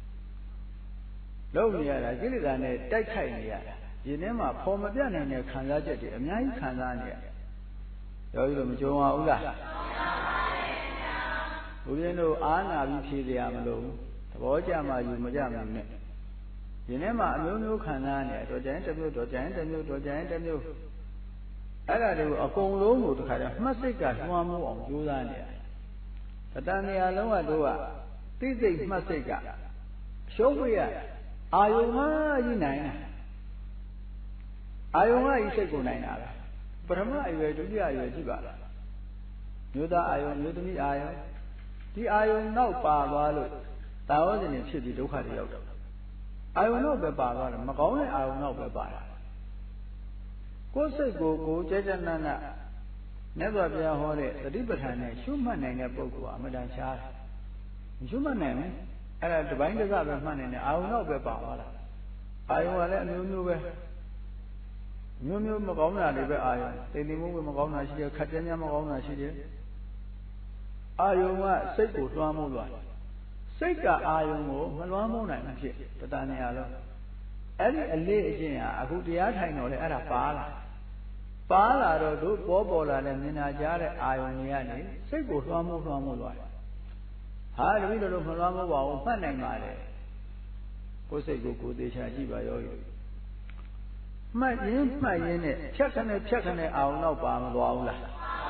လုပ်နေရတာကိလေသာနဲ့တိုက်ခိုက်နေရတာဒီထဲမှာဖော်မပြနိုင်တဲ့ခံစားချက်တွေအများကြီးခံစားနေရတယ်ယောဂီတို့မကြုံပါဘူးလားဘုရင်တို့အားနာပြီးဖြေစရာမလိုဘူးသဘောကျမှယူမကြဘူးနဲ့ဒီထဲမှာအမျိုးမျိုးခံစားနေတယ်တော်ကြရင်တစ်မျိုးတော်ကြရင်တစ်မျိုးတော်ကြရင်တစ်မျိုးအဲ့ဒါတွေကိုအကုန်လုံးကိုတခါတည်းမှတ်စိတ်ကလွှမ်းမိုးအောင်ကြိုးစားနေရတယ်တဏှာနေရာလုံးကတို့ကသိစိတ်မှတ်စိတ်ကရှုံးပြရအာယုံမကြီးနိုင်တာအာယုံမကြီးစိတ်ကိုနိုင်တာပဲပထမအရွယ်ဒုတိယအရွယ်ကြည့်ပါလားမျိုးသားအာယုံမျိုးသမီးအာယုံဒီအာယုံနောက်ပါသွားလို့တာဝဇ္ဇဉ်ဖြစ်ပြီးဒုက္ခတွေရောက်တော့အာယုံနောက်ပဲပါသွားတယ်မကောင်းတဲ့အာယုံနောက်ပဲပါတာကိုယ်စိတ်ကိုကိုယ်ကြကြနနမြတ်စွာဘုရားဟောတဲ့သတိပဋ္ဌာန်နဲ့ရှုမှတ်နိုင်တဲ့ပုဂ္ဂိုလ်ကအမှန်တန်ရှားတယ်ရှုမှတ်နိုင်မယ်အဲ့ဒါတပိုင်းတစ်စပဲမှတ်နေတယ်အာယုံနောက်ပဲပါသွားတာအာယုံကလည်းအမျိုးမျိုးပဲမျိုးမျိုးမကောင်းတာတွေပဲအာယုံတိမ်တိမ်မှုမကောင်းတာရှိတယ်ခက်ကြမ်းကြမ်းမကောင်းတာရှိတယ်အာယုံကစိတ်ကိုလွှမ်းမိုးသွားတယ်စိတ်ကအာယုံကိုမလွှမ်းမိုးနိုင်ဘူးဖြစ်တဏှာနေရာလုံးအဲ့ဒီအလေးအကျင့်ဟာအခုတရားထိုင်တော့လေအဲ့ဒါပါလာပါလာတော့တို့ပေါ်ပေါ်လာတဲ့မြင်နာကြားတဲ့အာယုံတွေကနေစိတ်ကိုလွှမ်းမိုးလွှမ်းမိုးသွားတယ်ဟာတပည့်တော်မလွှမ်းမိုးပါဘူးမှတ်နိုင်ပါလေကိုယ်စိတ်ကိုကိုယ်သေးချာကြည့်ပါရောမှတ်ရင်းမှတ်ရင်းနဲ့ဖြတ်ခနဲ့ဖြတ်ခနဲ့အာယုံတော့ပါမသွားဘူးလား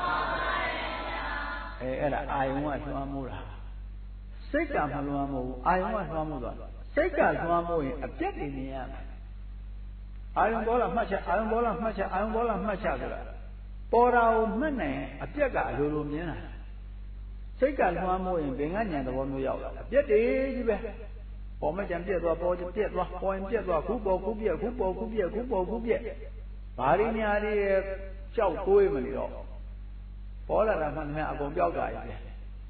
အဲအဲ့ဒါအာယုံကလွှမ်းမိုးတာစိတ်ကမလွှမ်းမိုးဘူးအာယုံကလွှမ်းမိုးသွားစိတ်ကလွှမ်းမိုးရင်အပြက်တွေမြင်ရမယ်အာယုံပေါ်လာမှတ်ချက်အာယုံပေါ်လာမှတ်ချက်အာယုံပေါ်လာမှတ်ချက်ဆိုတာပေါ်တာကိုမှတ်နိုင်အပြက်ကအလိုလိုမြင်တာစိတ်ကလွှမ်းမိုးရင်ဘင်္ဂညာသဘောမျိုးရောက်လာအပြက်တွေကြီးပဲပေါ်မကြံပြက်သွားပေါ်ပြက်သွားပေါ်ရင်ပြက်သွားခုပေါ်ခုပြက်ခုပေါ်ခုပြက်ခုပေါ်ခုပြက်ဘာရင်းညာတွေကြောက်ကိုးမနေတော့ပေါ်လာတာမှန်တယ်အကုန်ပြောက်တာကြီးပဲ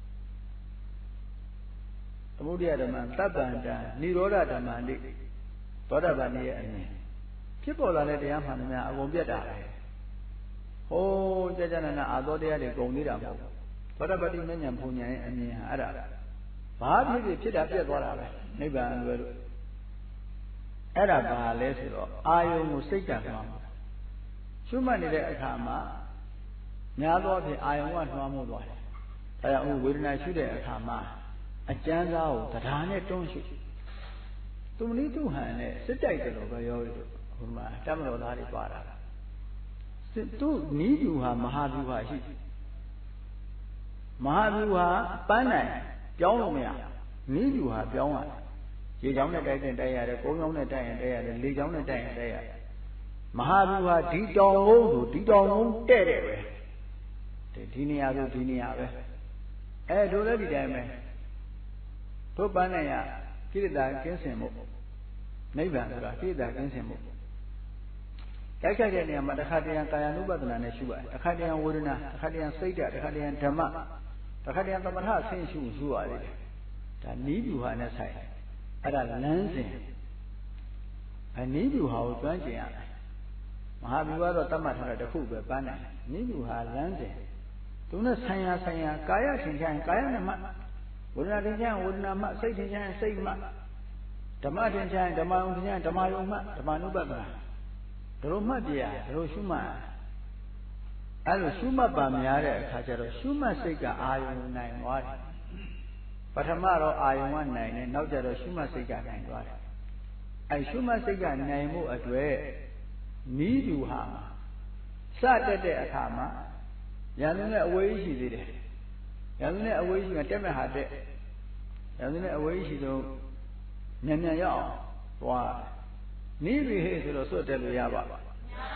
သမုဒိယဓမ္မသဗ္ဗန္တံនិရောဓဓမ္မတိသောတာပန်ရဲ့အမြင်ဖြစ်ပေါ်လာတဲ့တရားမှန်တယ်အကုန်ပြက်တာပဲဟိုးကြကြနာနာအာသောတရားတွေကုန်နေတာမဟုတ်ဘူးသောတာပတိမဉ္ဇဉ်ဘုံဉာဏ်ရဲ့အမြင်ဟာအဲ့ဒါဘာဖြစ်ဖြစ်ဖြစ်တာပြက်သွားတာပဲနိဗ္ဗာန်လွယ်လို့အဲ့ဒါဘာလဲဆိုတော့အာယုံကိုစိတ်ကလွှမ်းမိုးရှုမှတ်နေတဲ့အခါမှာများသောဖြင့်အာယုံကလွှမ်းမိုးသွားတယ်ဒါကြောင့်ဝေဒနာရှုတဲ့အခါမှာအကျမ်းစားကိုတရားနဲ့တွန်းရှုသူမနည်းသူဟန်နဲ့စစ်တိုက်တယ်လို့ပဲပြောရလို့ဟိုမှာတမတော်သားတွေပါတာသူနီးယူဟာမဟာဗျူဟာရှိမဟာဗျူဟာပန်းနိုင်ပြောင်းလို့မရနီးယူဟာပြောင်းရတယ်ရေချောင်းနဲ့တိုက်တဲ့တိုက်ရတယ်ကုန်းချောင်းနဲ့တိုက်ရင်တိုက်ရတယ်လေချောင်းနဲ့တိုက်ရင်တိုက်ရတယ်မဟာဗျူဟာဒီတောင်ကုန်းဆိုဒီတောင်ကုန်းတဲ့တဲ့ပဲဒီနေရာဆိုဒီနေရာပဲအဲတို့လည်းဒီတိုင်းပဲတို့ပန်းနိုင်ရကိလေသာကင်းစင်မှုနိဗ္ဗာန်ဆိုတာကိလေသာကင်းစင်မှုတိုက်ခိုက်တဲ့နေရာမှာတစ်ခါတည်းကာယ ानु ပဒနာနဲ့ရှုရတယ်တစ်ခါတည်းဝေဒနာတစ်ခါတည်းစိတ်ဓာတ်တစ်ခါတည်းဓမ္မတစ်ခါတည်းသမထဆင်းရှုရှုရတယ်ဒါနီးဗျူဟာနဲ့ဆိုင်အဲ့ဒါလမ်းစဉ်အနီးဗျူဟာကိုကျွမ်းကျင်ရတယ်မဟာဗျူဟာတော့တတ်မှတ်ထားတဲ့တစ်ခုပဲပန်းနိုင်နီးဗျူဟာလမ်းစဉ်သူနဲ့ဆိုင်ရာဆိုင်ရာကာယထင်ရှားရင်ကာယနဲ့မှဝေဒနာထင်ရှားရင်ဝေဒနာမှစိတ်ထင်ရှားရင်စိတ်မှဓမ္မထင်ရှားရင်ဓမ္မယုံထင်ရှားရင်ဓမ္မယုံမှဓမ္မ ानु ပဒနာဒါလိုမှတ်ပြရဒါလိုရှုမှတ်အဲ့လိုရှုမှတ်ပါများတဲ့အခါကျတော့ရှုမှတ်စိတ်ကအာယုံနိုင်သွားတယ်ပထမတော့အာယုံကနိုင်တယ်နောက်ကျတော့ရှုမှတ်စိတ်ကနိုင်သွားတယ်အဲ့ရှုမှတ်စိတ်ကနိုင်မှုအတွေ့နီးယူဟာစတက်တဲ့အခါမှာဉာဏ်နဲ့အဝေးရှိသေးတယ်ဉာဏ်နဲ့အဝေးရှိမှတက်မဲ့ဟာတက်ဉာဏ်နဲ့အဝေးရှိတော့မြန်မြန်ရအောင်သွားနီးပြီဟဲ့ဆိုတော့စွတ်တက်လို့ရပါပါ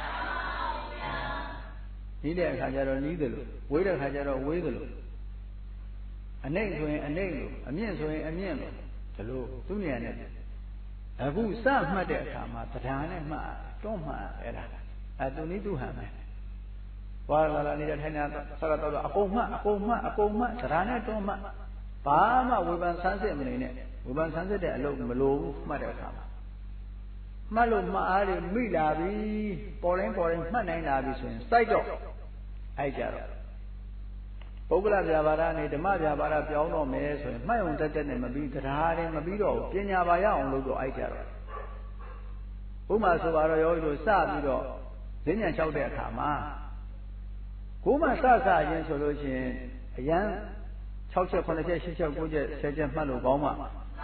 နီးတဲ့အခါကျတော့နီးတယ်လို့ဝေးတဲ့အခါကျတော့ဝေးတယ်လို့အနှိမ့်ဆိုရင်အနှိမ့်လို့အမြင့်ဆိုရင်အမြင့်လို့ဒီလိုသူ့နေရာနဲ့အခုစမှတ်တဲ့အခါမှာတရားနဲ့မှတ်တွန်းမှတ်အဲ့ဒါအဲသူနည်းသူဟန်ပဲဘွာလာလာနေတဲ့ထိုင်တာဆရာတော်အကုန်မှတ်အကုန်မှတ်အကုန်မှတ်တရားနဲ့တွန်းမှတ်ဘာမှဝေဖန်ဆန်းစစ်မနေနဲ့ဝေဖန်ဆန်းစစ်တဲ့အလုပ်မလိုဘူးမှတ်တဲ့အခါမှာမှတ်လို့မှတ်အားတွေမိလာပြီပေါ်တိုင်းပေါ်တိုင်းမှတ်နိုင်လာပြီဆိုရင်စိုက်တော့အဲ့ကြတော့ပုဂ္ဂလဗျာပါဒနဲ့ဓမ္မဗျာပါဒပြောင်းတော့မယ်ဆိုရင်မှတ်ုံတက်တက်နဲ့မပြီးတရားတွေမပြီးတော့ပညာပါရအောင်လုပ်တော့အဲ့ကြတော့ဥပမာဆိုပါတော့ယောဂီတို့စပြီးတော့ဈဉ္ဉံလျှောက်တဲ့အခါမှာကိုယ်မှစစချင်းဆိုလို့ရှိရင်အရန်၆ချက်၇ချက်၈ချက်၉ချက်၁၀ချက်မှတ်လို့ကောင်းမှာ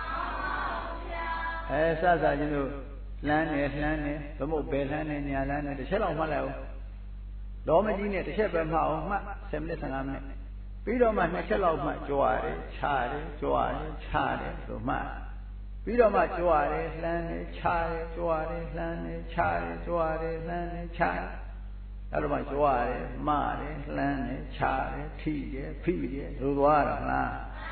အဲစစချင်းတို့လှမ်းနေလှမ်းနေဘမို့ဘယ်လှမ်းနေညာလှမ်းနေတစ်ချက်လောက်မှတ်လိုက်အောင်လောမကြီးနဲ့တစ်ချက်ပဲမှတ်အောင်မှတ်၁၀မိနစ်၁၅မိနစ်ပြီးတော့မှနှစ်ချက်လောက်မှကြွားတယ်ခြားတယ်ကြွားတယ်ခြားတယ်လို့မှတ်ပြီးတော့မှကြွားတယ်လှမ်းတယ်ခြားတယ်ကြွားတယ်လှမ်းတယ်ခြားတယ်ကြွားတယ်လှမ်းတယ်ခြားတယ်အဲ့တော့မှကြွားတယ်မှားတယ်လှမ်းတယ်ခြားတယ်ထိတယ်ဖိတယ်လို့သွားတာမလား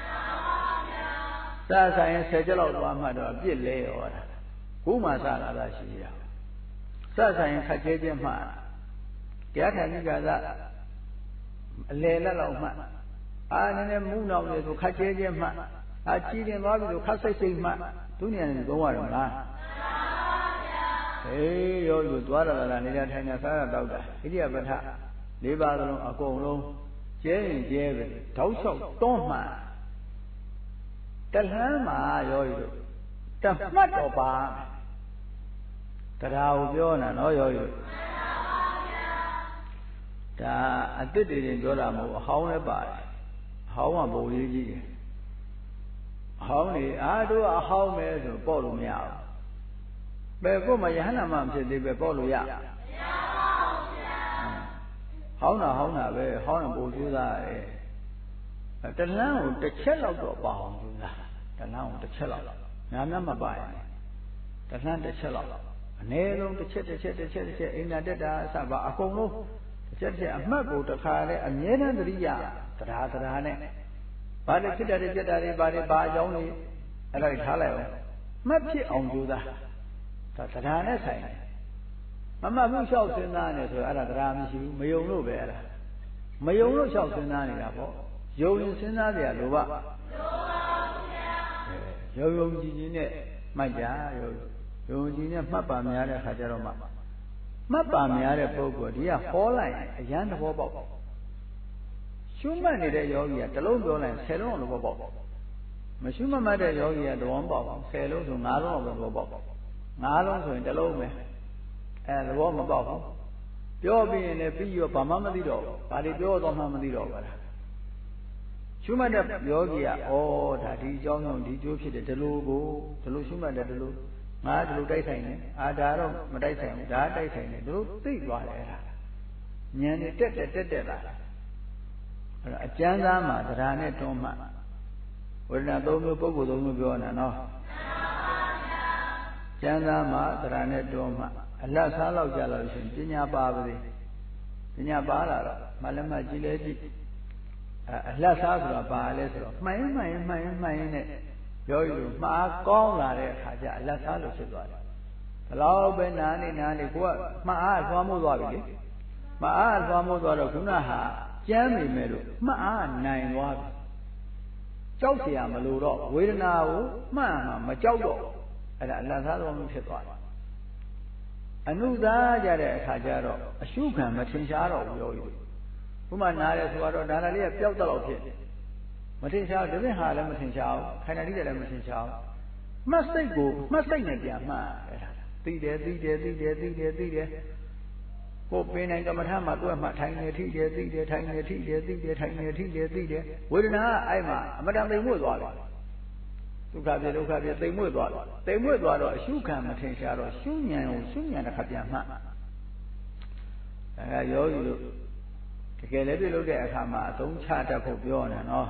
စဆိုင်ရင်၁၀ချက်လောက်သွားမှတော့အပြစ်လဲရောတာခုမှစလာတာရှိရစဆိုင်ရင်ခက်ခဲခြင်းမှတရားထိုင်ကြတာအလယ်လက်လောက်မှအာနည်းနည်းမူးနောက်နေဆိုခက်ခဲခြင်းမှအာကြည်တင်သွားပြီဆိုခက်စိတ်စိတ်မှသူနေရာနဲ့သုံးရတယ်မလားဟေးယောယောဂီကိုသွားရတာနေတာထိုင်တာစားတာတောက်တာဣရိယာပဋ္ဌလေးပါးလုံးအကုန်လုံးကျဲရင်ကျဲပဲတောက်လျှောက်တွန်းမှတလန်းမှာယောဂီတို့တမှတ်တော့ပါတရားကိုပြောနေတာနော်ယောဂီတို့ဒါအစ်စ်တွေတင်ပြောတာမဟုတ်အဟောင်းလည်းပါတယ်အဟောင်းကပုံရေးကြီးတယ်အဟောင်းနေအားတို့အဟောင်းပဲဆိုပေါ့လို့မရဘူးဘယ်ကိုမှယဟန္တာမှမဖြစ်သေးပဲပေါ့လို့ရမရပါဘူးဗျာဟောင်းတာဟောင်းတာပဲဟောင်းရင်ပုံကျိုးသားတယ်တလန်းကိုတစ်ချက်လောက်တော့ပါအောင်ကျိုးသားတလန်းကိုတစ်ချက်လောက်များများမပါရင်တလန်းတစ်ချက်လောက်အနည်းဆုံးတစ်ချက်တစ်ချက်တစ်ချက်တစ်ချက်အိန္ဒာတက်တာအစပါအကုန်လုံးတစ်ချက်တစ်ချက်အမှတ်ကိုတစ်ခါနဲ့အမြဲတမ်းသတိရတရားတရားနဲ့ဘာတွေဖြစ်တာတွေပြတ်တာတွေဘာတွေဘာအကြောင်းတွေအဲ့ဒါတွေထားလိုက်အောင်မှတ်ဖြစ်အောင်ကြိုးစားဒါတရားနဲ့ဆိုင်တယ်မမှတ်မှုလျှောက်စဉ်းစားနေဆိုအဲ့ဒါတရားမရှိဘူးမယုံလို့ပဲအဲ့ဒါမယုံလို့လျှောက်စဉ်းစားနေတာပေါ့ယုံရင်စဉ်းစားကြရလိုပါယုံယုံကြည်ကြည်နဲ့မှတ်ကြယုံယုံကြည်နဲ့မှတ်ပါများတဲ့ခါကျတော့မှမှတ်ပါများတဲ့ပုဂ္ဂိုလ်ဒီကဟောလိုက်အရန်သဘောပေါက်ရှုမှတ်နေတဲ့ယောဂီကတစ်လုံးပြောလိုက်ဆယ်လုံးသဘောပေါက်မရှုမှတ်မှတ်တဲ့ယောဂီကသဘောပေါက်ဆယ်လုံးဆိုငါးလုံးပဲသဘောပေါက်ငါးလုံးဆိုရင်တစ်လုံးပဲအဲသဘောမပေါက်ဘူးပြောပြီးရင်လည်းပြီးရောဘာမှမသိတော့ဘူးဘာတွေပြောတော့မှမသိတော့ဘူးလားရှုမှတ်တဲ့ယောဂီကဩဒါဒီအကြောင်းကြောင့်ဒီကျိုးဖြစ်တယ်ဒီလိုကိုဒီလိုရှုမှတ်တယ်ဒီလိုငါဒီလိုတိုက်ဆိုင်တယ်အာဒါတော့မတိုက်ဆိုင်ဘူးဒါတိုက်ဆိုင်တယ်ဒီလိုသိသွားတယ်အဲ့ဒါဉာဏ်နဲ့တက်တက်တက်တက်လာတယ်အဲ့တော့အကျမ်းသားမှာတရားနဲ့တွန်းမှဝေဒနာသုံးမျိုးပုဂ္ဂိုလ်သုံးမျိုးပြောနေတာနော်ကျမ်းသားမှာတရားနဲ့တွန်းမှအလတ်စားလောက်ကြလို့ရှိရင်ပညာပါပါသေးပညာပါလာတော့မလည်းမကြည့်လဲကြည့်အလတ်စားဆိုတာပါလဲဆိုတော့မှန်မှန်မှန်မှန်နဲ့ပြောရလို့မှားကောင်းလာတဲ့အခါကျအလတ်စားလို့ဖြစ်သွားတယ်ဘလောက်ပဲနားနေနားနေကိုကမှားအားသွားမို့သွားပြီလေမှားအားသွားမို့သွားတော့ခုနဟာကျမ်းမိမယ်လို့မှားအားနိုင်သွားပြီကြောက်เสียမလို့တော့ဝေဒနာကိုမှန်မှမကြောက်တော့အဲ့ဒါအလတ်စားတော်မှုဖြစ်သွားတယ်အနုသားကြတဲ့အခါကျတော့အရှုခံမထင်ရှားတော့ဘူးလို့ခုမှနားရဲဆိုတော့ဒါနလေးကပျောက်တော့ဖြစ်မထင်ရှားဒီပြင်ဟာလည်းမထင်ရှားဘူးခိုင်နာတိလည်းမထင်ရှားဘူးမှတ်စိတ်ကိုမှတ်စိတ်နဲ့ပြန်မှတ်အဲ့ဒါသိတယ်သိတယ်သိတယ်သိတယ်သိတယ်ကိုပင်နိုင်ကမ္မထမှာတွဲမှထိုင်နေထိတယ်သိတယ်ထိုင်နေထိတယ်သိတယ်ထိုင်နေထိတယ်သိတယ်ဝေဒနာကအဲ့မှာအမတန်သိမ်မွေ့သွားတယ်ဒုက္ခပြေဒုက္ခပြေသိမ်မွေ့သွားတယ်သိမ်မွေ့သွားတော့အရှုခံမထင်ရှားတော့ရှုဉဏ်ကိုရှုဉဏ်တစ်ခါပြန်မှတ်ဒါကယောဂီတို့တကယ်လည်းပြုလုပ်တဲ့အခါမှာအသုံးချတတ်ဖို့ပြောနေနော်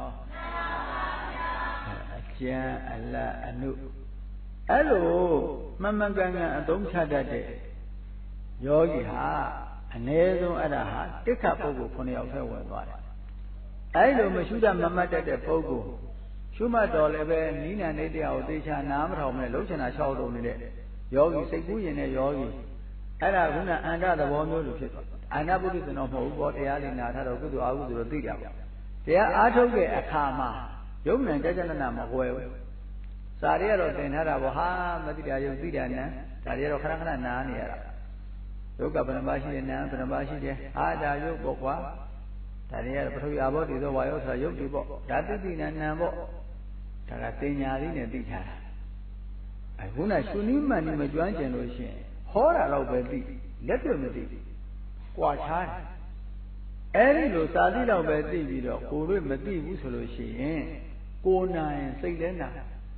အကျမ်းအလတ်အနုအဲ့လိုမှန်မှန်ကန်ကန်အသုံးချတတ်တဲ့ယောဂီဟာအ ਨੇ ဆုံးအဲ့ဒါဟာတိက္ခပုဂ္ဂိုလ်ခုနှစ်ယောက်ထဲဝင်သွားတယ်အဲ့လိုမရှုတတ်မမှတ်တတ်တဲ့ပုဂ္ဂိုလ်ရှုမှတ်တော်လည်းပဲနိနန္ဒိတရားကိုသေချာနားမထောင်နဲ့လုံးချင်တာလျှောက်တုံနေတဲ့ယောဂီစိတ်ကူးရင်တဲ့ယောဂီအဲ့ဒါကအန္တသဘောမျိုးလိုဖြစ်သွားအာနာပုရိသနောမဟုတ်ဘူးပေါ့တရားလေးနာထားတော့ကုသိုလ်အကုသိုလ်တော့သိကြပါတရားအားထုတ်တဲ့အခါမှာယုံနဲ့ကြကြနနာမကွယ်ဘူးစာတွေကတော့သင်ထားတာပေါ့ဟာမသိတာယုံသိတာနံဒါတွေကတော့ခဏခဏနားနေရတာယုတ်ကဘယ်နှပါရှိတယ်နံဘယ်နှပါရှိတယ်အာဒါယုတ်ပေါ့ကွာဒါတွေကတော့ပထဝီအဘောတည်သောဝါယောဆိုတာယုတ်တွေပေါ့ဒါသိသိနံနံပေါ့ဒါကတင်ညာလေးနဲ့သိထားတာအခုနရှုနည်းမှန်နည်းမကျွမ်းကျင်လို့ရှိရင်ဟောတာတော့ပဲသိလက်တွေ့မသိဘူးကွာခြားတယ်အဲ့ဒီလိုစာတိတော့ပဲသိပြီးတော့ကိုယ်တို့မသိဘူးဆိုလို့ရှိရင်ကိုယ်နာရင်စိတ်လည်းနာ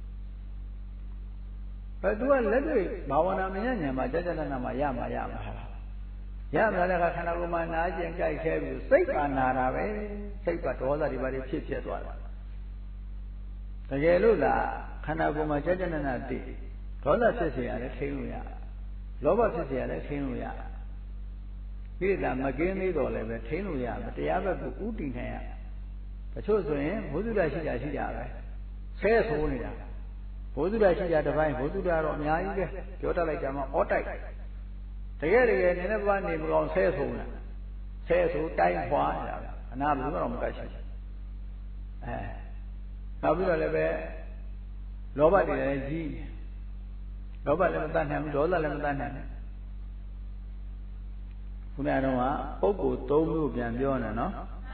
ဘယ်သူကလက်တွေ့ဘာဝနာမဉာဏ်ဉာဏ်မှာကြာကြာနာနာမှာရမှာရမှာရမှာလည်းခန္ဓာကိုယ်မှာနာကျင်ကြိုက်ခဲပြီးစိတ်ကနာတာပဲစိတ်ကဒေါသတွေပါတွေဖြစ်ဖြစ်သွားတာတကယ်လို့လားခန္ဓာကိုယ်မှာကြာကြာနာနာသိဒေါသဖြစ်เสียရတယ်ထိန်းလို့ရလောဘဖြစ်เสียရတယ်ထိန်းလို့ရဒီကမကင်းသေးတော့လည်းပဲထိန်းလို့ရမတရားဘက်ကိုဥတည်နိုင်ရတချို့ဆိုရင်ဘုသူဒ္ဓရှိတာရှိတာပဲဆဲဆိုးနေတာဘုသူဒ္ဓရှိတာတစ်ပိုင်းဘုသူဒ္ဓတော့အများကြီးပဲပြောတတ်လိုက်ကြမှာအောတိုက်တကယ်တကယ်နည်းနည်းပါးနေမကောင်းဆဲဆိုးနေတာဆဲဆိုးတိုင်းဖွာနေတာအနာဘယ်သူမှမကတ်ရှိအဲနောက်ပြီးတော့လည်းပဲလောဘတွေလည်းကြီးလောဘလည်းမတတ်နိုင်ဘူးဒေါသလည်းမတတ်နိုင်ဘူးခုနကတော့ပုဂ္ဂိုလ်သုံးမျိုးပြန်ပြောနေနော်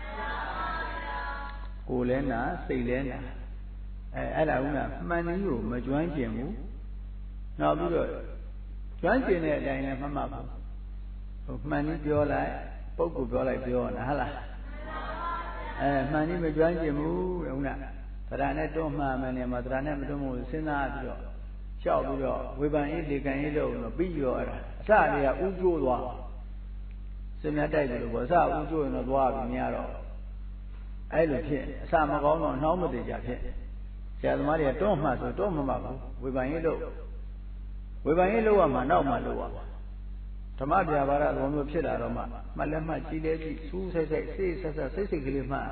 ကိုယ်လဲနာစိတ်လဲနာအဲအဲ့ဒါကမှန်နည်းကိုမကျွမ်းကျင်ဘူးနောက်ပြီးတော့ကျွမ်းကျင်တဲ့အတိုင်းလည်းမှတ်မှတ်ဘူးဟိုမှန်နည်းပြောလိုက်ပုဂ္ဂိုလ်ပြောလိုက်ပြောနာဟုတ်လားအဲမှန်နည်းမကျွမ်းကျင်ဘူးတဲ့ဟုတ်လားတရားနဲ့တွန်းမှန်မယ်နေမှာတရားနဲ့မတွန်းဘူးစဉ်းစားပြီးတော့လျှောက်ပြီးတော့ဝေဖန်ရေးလေကံရေးလို့တော့ပြီးရောအဲ့ဒါအစတွေကဥကျိုးသွားစင်မြတ်တိုက်တယ်လို့ပေါ့အစဥကျိုးရင်တော့သွားပြီမရတော့အဲ့လိုဖြစ်အစမကောင်းတော့နှောင်းမသေးကြဖြစ်ဆရာသမားတွေကတွန်းမှဆိုတွန်းမှမပါဘူးဝေဖန်ရေးလို့ဝေဖန်ရေးလို့ရမှာနောက်မှလို့ရမှာဓမ္မပြဘာရသဘောမျိုးဖြစ်လာတော့မှမှလက်မှကြည်လဲကြည့်စူးဆိုင်ဆိုင်စိတ်ဆက်ဆက်စိတ်စိတ်ကလေးမှ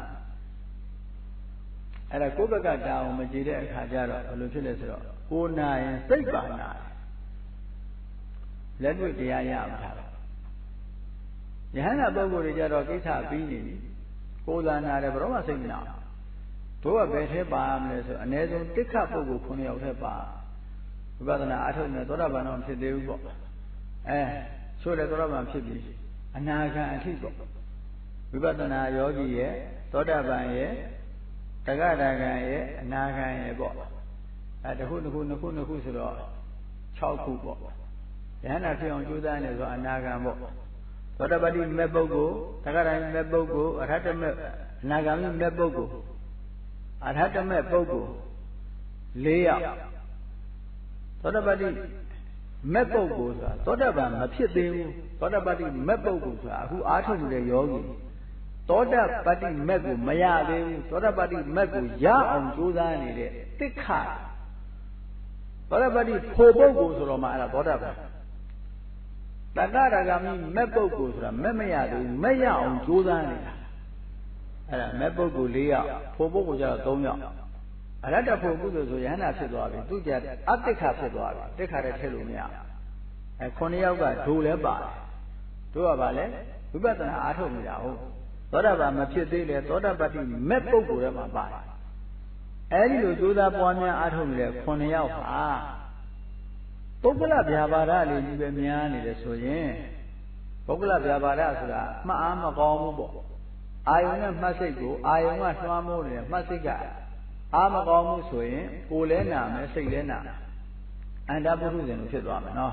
အဲ့ဒါကိုယ့်ဘက်ကတာအောင်မကြည့်တဲ့အခါကျတော့ဘယ်လိုဖြစ်လဲဆိုတော့ကိုယ်နာရင်စိတ်ပါနာလက်တွေ့တရားရမှာယဟန္တာပုဂ္ဂိုလ်တွေကြတော့ကိစ္စပြီးနေပြီကိုယ်သာနာတယ်ဘယ်တော့မှစိတ်မနာတို့ကဘယ်ထဲပါမလဲဆိုအ ਨੇ ဆုံးတိခတ်ပုဂ္ဂိုလ်ခုနှစ်ယောက်ထဲပါဝိပဿနာအထုတ်နေသောတာပန်တော့ဖြစ်သေးဘူးပေါ့အဲဆိုတယ်သောတာပန်ဖြစ်ပြီအနာဂံအထိပေါ့ဝိပဿနာယောဂီရဲ့သောတာပန်ရဲ့တဂရဂံရဲ့အနာဂံရဲ့ပေါ့အဲတစ်ခုတစ်ခုနှစ်ခုနှစ်ခုဆိုတော့၆ခုပေါ့ယဟန္တာဖြစ်အောင်ကြိုးစားနေဆိုအနာဂံပေါ့သောတာပတိမဲ့ပုဂ္ဂိုလ်တဂရဂံမဲ့ပုဂ္ဂိုလ်အရဟတမဲ့အနာဂံမဲ့ပုဂ္ဂိုလ်အရဟတမဲ့ပုဂ္ဂိုလ်၄ယောက်သောတာပတိမဲ့ပုဂ္ဂိုလ်ဆိုတာသောတာပန်မဖြစ်သေးဘူးသောတာပတိမဲ့ပုဂ္ဂိုလ်ဆိုတာအခုအားထုတ်နေတဲ့ယောဂီသောတာပတိမဲ့ကိုမရသေးဘူးသောတာပတိမဲ့ကိုရအောင်ကြိုးစားနေတဲ့တိခါသောတာပတိဖို့ပုဂ္ဂိုလ်ဆိုတော့မှအဲ့ဒါသောတာပန်တတရဂမိမဲ့ပုဂ္ဂိုလ်ဆိုတာမဲ့မရသေးဘူးမဲ့ရအောင်ကြိုးစားနေတာအဲ့ဒါမဲ့ပုဂ္ဂိုလ်၄ယောက်ဖို့ပုဂ္ဂိုလ်ကျတော့၃ယောက်အရတ္တဖို့ကုသိုလ်ဆိုယဟန္တာဖြစ်သွားပြီသူကြအတိခါဖြစ်သွားပြီတိခါတည်းထည့်လို့မရအဲခုနှစ်ယောက်ကဒိုလည်းပါတယ်တို့ကပါလေဝိပဿနာအားထုတ်နေတာဟုတ်သောတာပန်မဖြစ်သေးလေသောတာပတိမဲ့ပုဂ္ဂိုလ်ထဲမှာပါတယ်အဲဒီလိုကြိုးစားပွားများအားထုတ်နေတဲ့ခုနှစ်ယောက်ဟာပုဂ္ဂလဗျာပါဒလေးကြီးပဲများနေတယ်ဆိုရင်ပုဂ္ဂလဗျာပါဒဆိုတာမှတ်အားမကောင်းဘူးပေါ့အာယုံနဲ့မှတ်စိတ်ကိုအာယုံကလွှမ်းမိုးနေတဲ့မှတ်စိတ်ကအားမကောင်းဘူးဆိုရင်ကိုယ်လည်းနာမယ်စိတ်လည်းနာအန္တပုထုဇဉ်လိုဖြစ်သွားမယ်နော်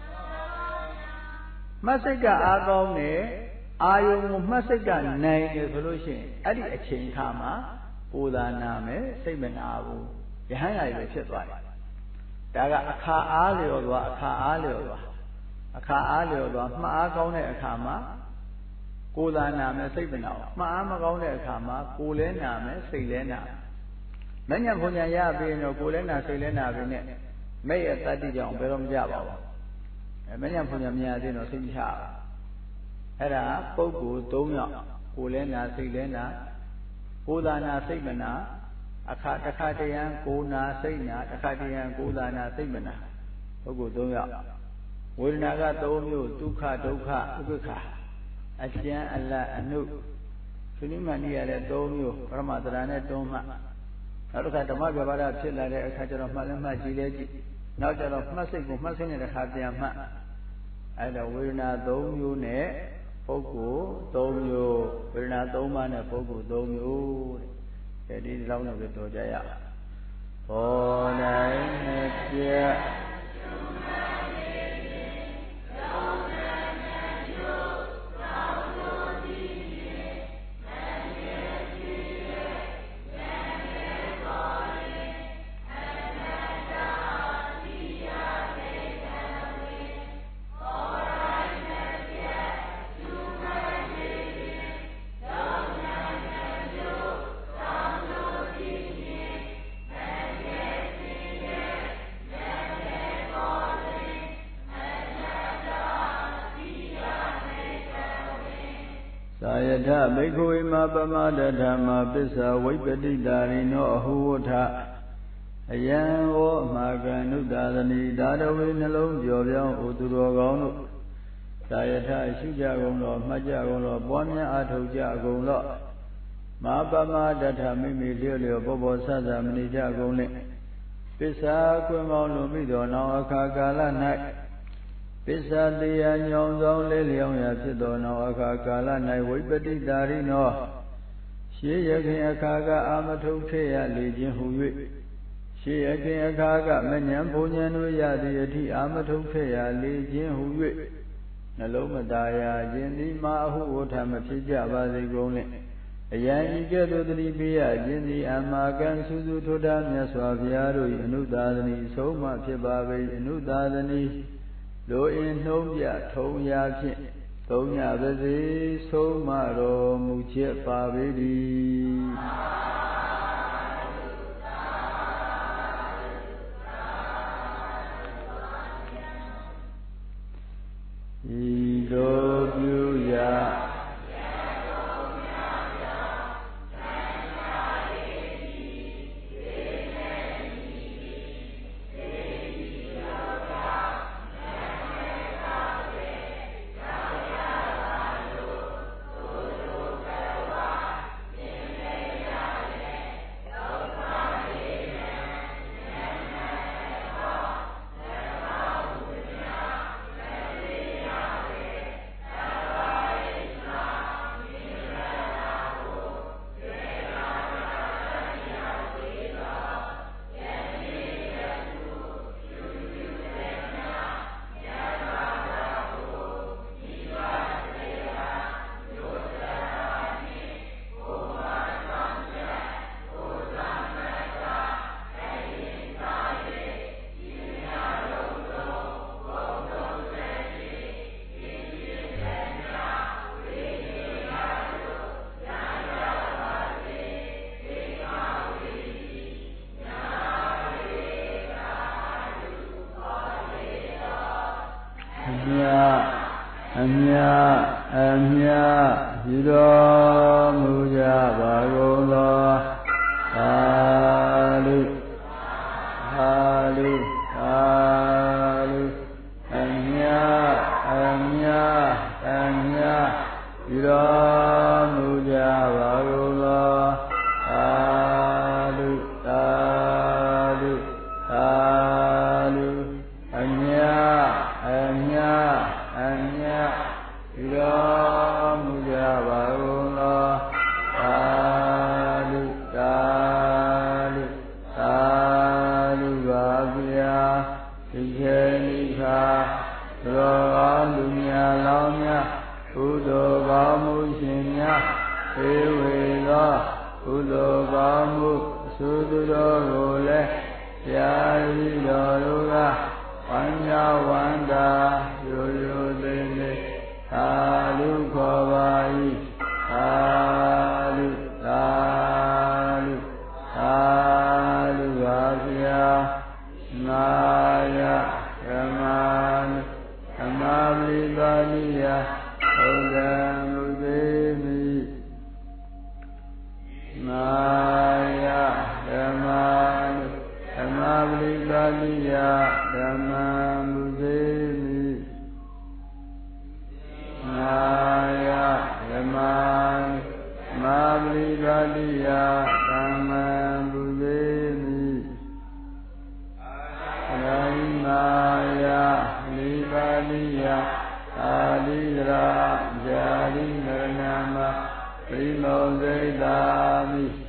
မှတ်စိတ်ကအားကောင်းတယ်အာယုံကိုမှတ်စိတ်ကနိုင်တယ်ဆိုလို့ရှိရင်အဲ့ဒီအချိန်ခါမှာကိုယ်သာနာမယ်စိတ်မနာဘူးယဟန်ရည်ပဲဖြစ်သွားတယ်ဒါကအခါအားလျော်သွားအခါအားလျော်သွားအခါအားလျော်သွားမှတ်အားကောင်းတဲ့အခါမှာကိုယ်သာနာမယ်စိတ်မနာဘူးမှတ်အားမကောင်းတဲ့အခါမှာကိုယ်လည်းနာမယ်စိတ်လည်းနာမညံဘုံညာရပြီးရင်တော့ကိုယ်လည်းနာစိတ်လည်းနာပြီးနဲ့မဲ့ရဲ့တတ္တိကြောင့်ဘယ်တော့မကြပါဘူးအဲမညံဘုံညာမရသေးတော့စိတ်မချဘူးအဲ့ဒါပုဂ္ဂိုလ်၃ယောက်ကိုယ်လည်းနာစိတ်လည်းနာကိုယ်သာနာစိတ်မနာအခါတစ်ခါတရံကိုယ်နာစိတ်နာတစ်ခါတရံကိုယ်သာနာစိတ်မနာပုဂ္ဂိုလ်၃ယောက်ဝေဒနာက၃မျိုးဒုက္ခဒုက္ခဥပ္ပခာအကျဉ်းအလတ်အနုသုနိမဏိရတဲ့၃မျိုးပရမတရာနဲ့တွန်းမှနောက်တစ်ခါဓမ္မပြဘာဒဖြစ်လာတဲ့အခါကျတော့မှတ်လည်းမှတ်ကြည့်လဲကြည့်နောက်ကျတော့မှတ်စိတ်ကိုမှတ်စိတ်နဲ့တစ်ခါပြန်မှတ်အဲ့တော့ဝေဒနာ၃မျိုးနဲ့ပုဂ္ဂိုလ်၃မျိုးဝေဒနာ၃ပါးနဲ့ပုဂ္ဂိုလ်၃မျိုးတဲ့ဒီလောက်နဲ့ပဲတော်ကြရဘောတိုင်းနဲ့ပြသာယထဘိက္ခဝေမပမဒဓမ္မာပစ္ဆဝိပတိတာရိနောအဟုဝထအယံဝောအမာကံနုတာသနိဒါရဝေနှလုံးကြော်ပြောင်းဥသူတော်ကောင်းတို့သာယထရှုကြကုန်သောမှတ်ကြကုန်သောပွားများအားထုတ်ကြကုန်သောမပမဒဓမိမိလျော့လျော့ဘောဘောဆဆမနေကြကုန်နှင့်ပစ္ဆာကွင်မောင်းလွန်ပြီးသောနောင်အခါကာလ၌ပစ္စတိယညောင်ဆောင်လေးလျောင်းရာဖြစ်သောနောက်အခါကာလ၌ဝိပတိတာရိနောရှေးရခင်အခါကအာမထုထေရလေခြင်းဟူ၍ရှေးရခင်အခါကမဉ္ဇဉ်ဘုံဉဏ်တို့ရသည့်အထိအာမထုထေရလေခြင်းဟူ၍နှလုံးမသားရခြင်းသည်မာအဟုဝဋ္ဌမဖြစ်ကြပါစေကုန်နှင့်အယံဤကဲ့သို့တတိပေးရခြင်းသည်အမာကံစုစုထွတ်တာမြတ်စွာဘုရားတို့၏အနုသာသနီဆုံးမဖြစ်ပါပေအနုသာသနီလိုအင်နှုံးပြထုံရာဖြင့်သုံးညပါစေဆုံးမတော်မူချက်ပါပေသည်ဤလိုပြုရာအမြအမြယူတော်မူကြပါကုန်သောသာဓုသာဓုသာဓုအမြအမြအမြယူတော်မူကြပါကုန်သောသာဓုသာဓုသာဓုအမြအမြအမြယူတော်မူကြပါကုန်သောသာဓုသာဓုသာဓုပါဗျာဒီခေနိခာသောကောင်းလူများလောင်းများကုသိုလ်ကောင်းမှုရှင်များေဝေသောကုသိုလ်ကောင်းမှုသုသူတော်ကိုလည်းဆရာကြီးတော်တို့ကဝန္ညဝန္တာရိုးရိုးသေးသေးသာဓုခေါ်ပါ၏သာဓုသာဓုသာဓုပါဗျာနာယဓမ္မဓမ္မပရိပါဏိယဘုဒ္ဓံမုသေမိနာယဓမ္မဓမ္မပရိပါဏိယဓမ္မမုသေမိနာယဓမ္မဓမ္မပရိပါဏိယဓမ္မမုသေမိအရိမာယနိဗ္ဗာနိယအာလိရာဇာတိနရဏမ Primo Zeta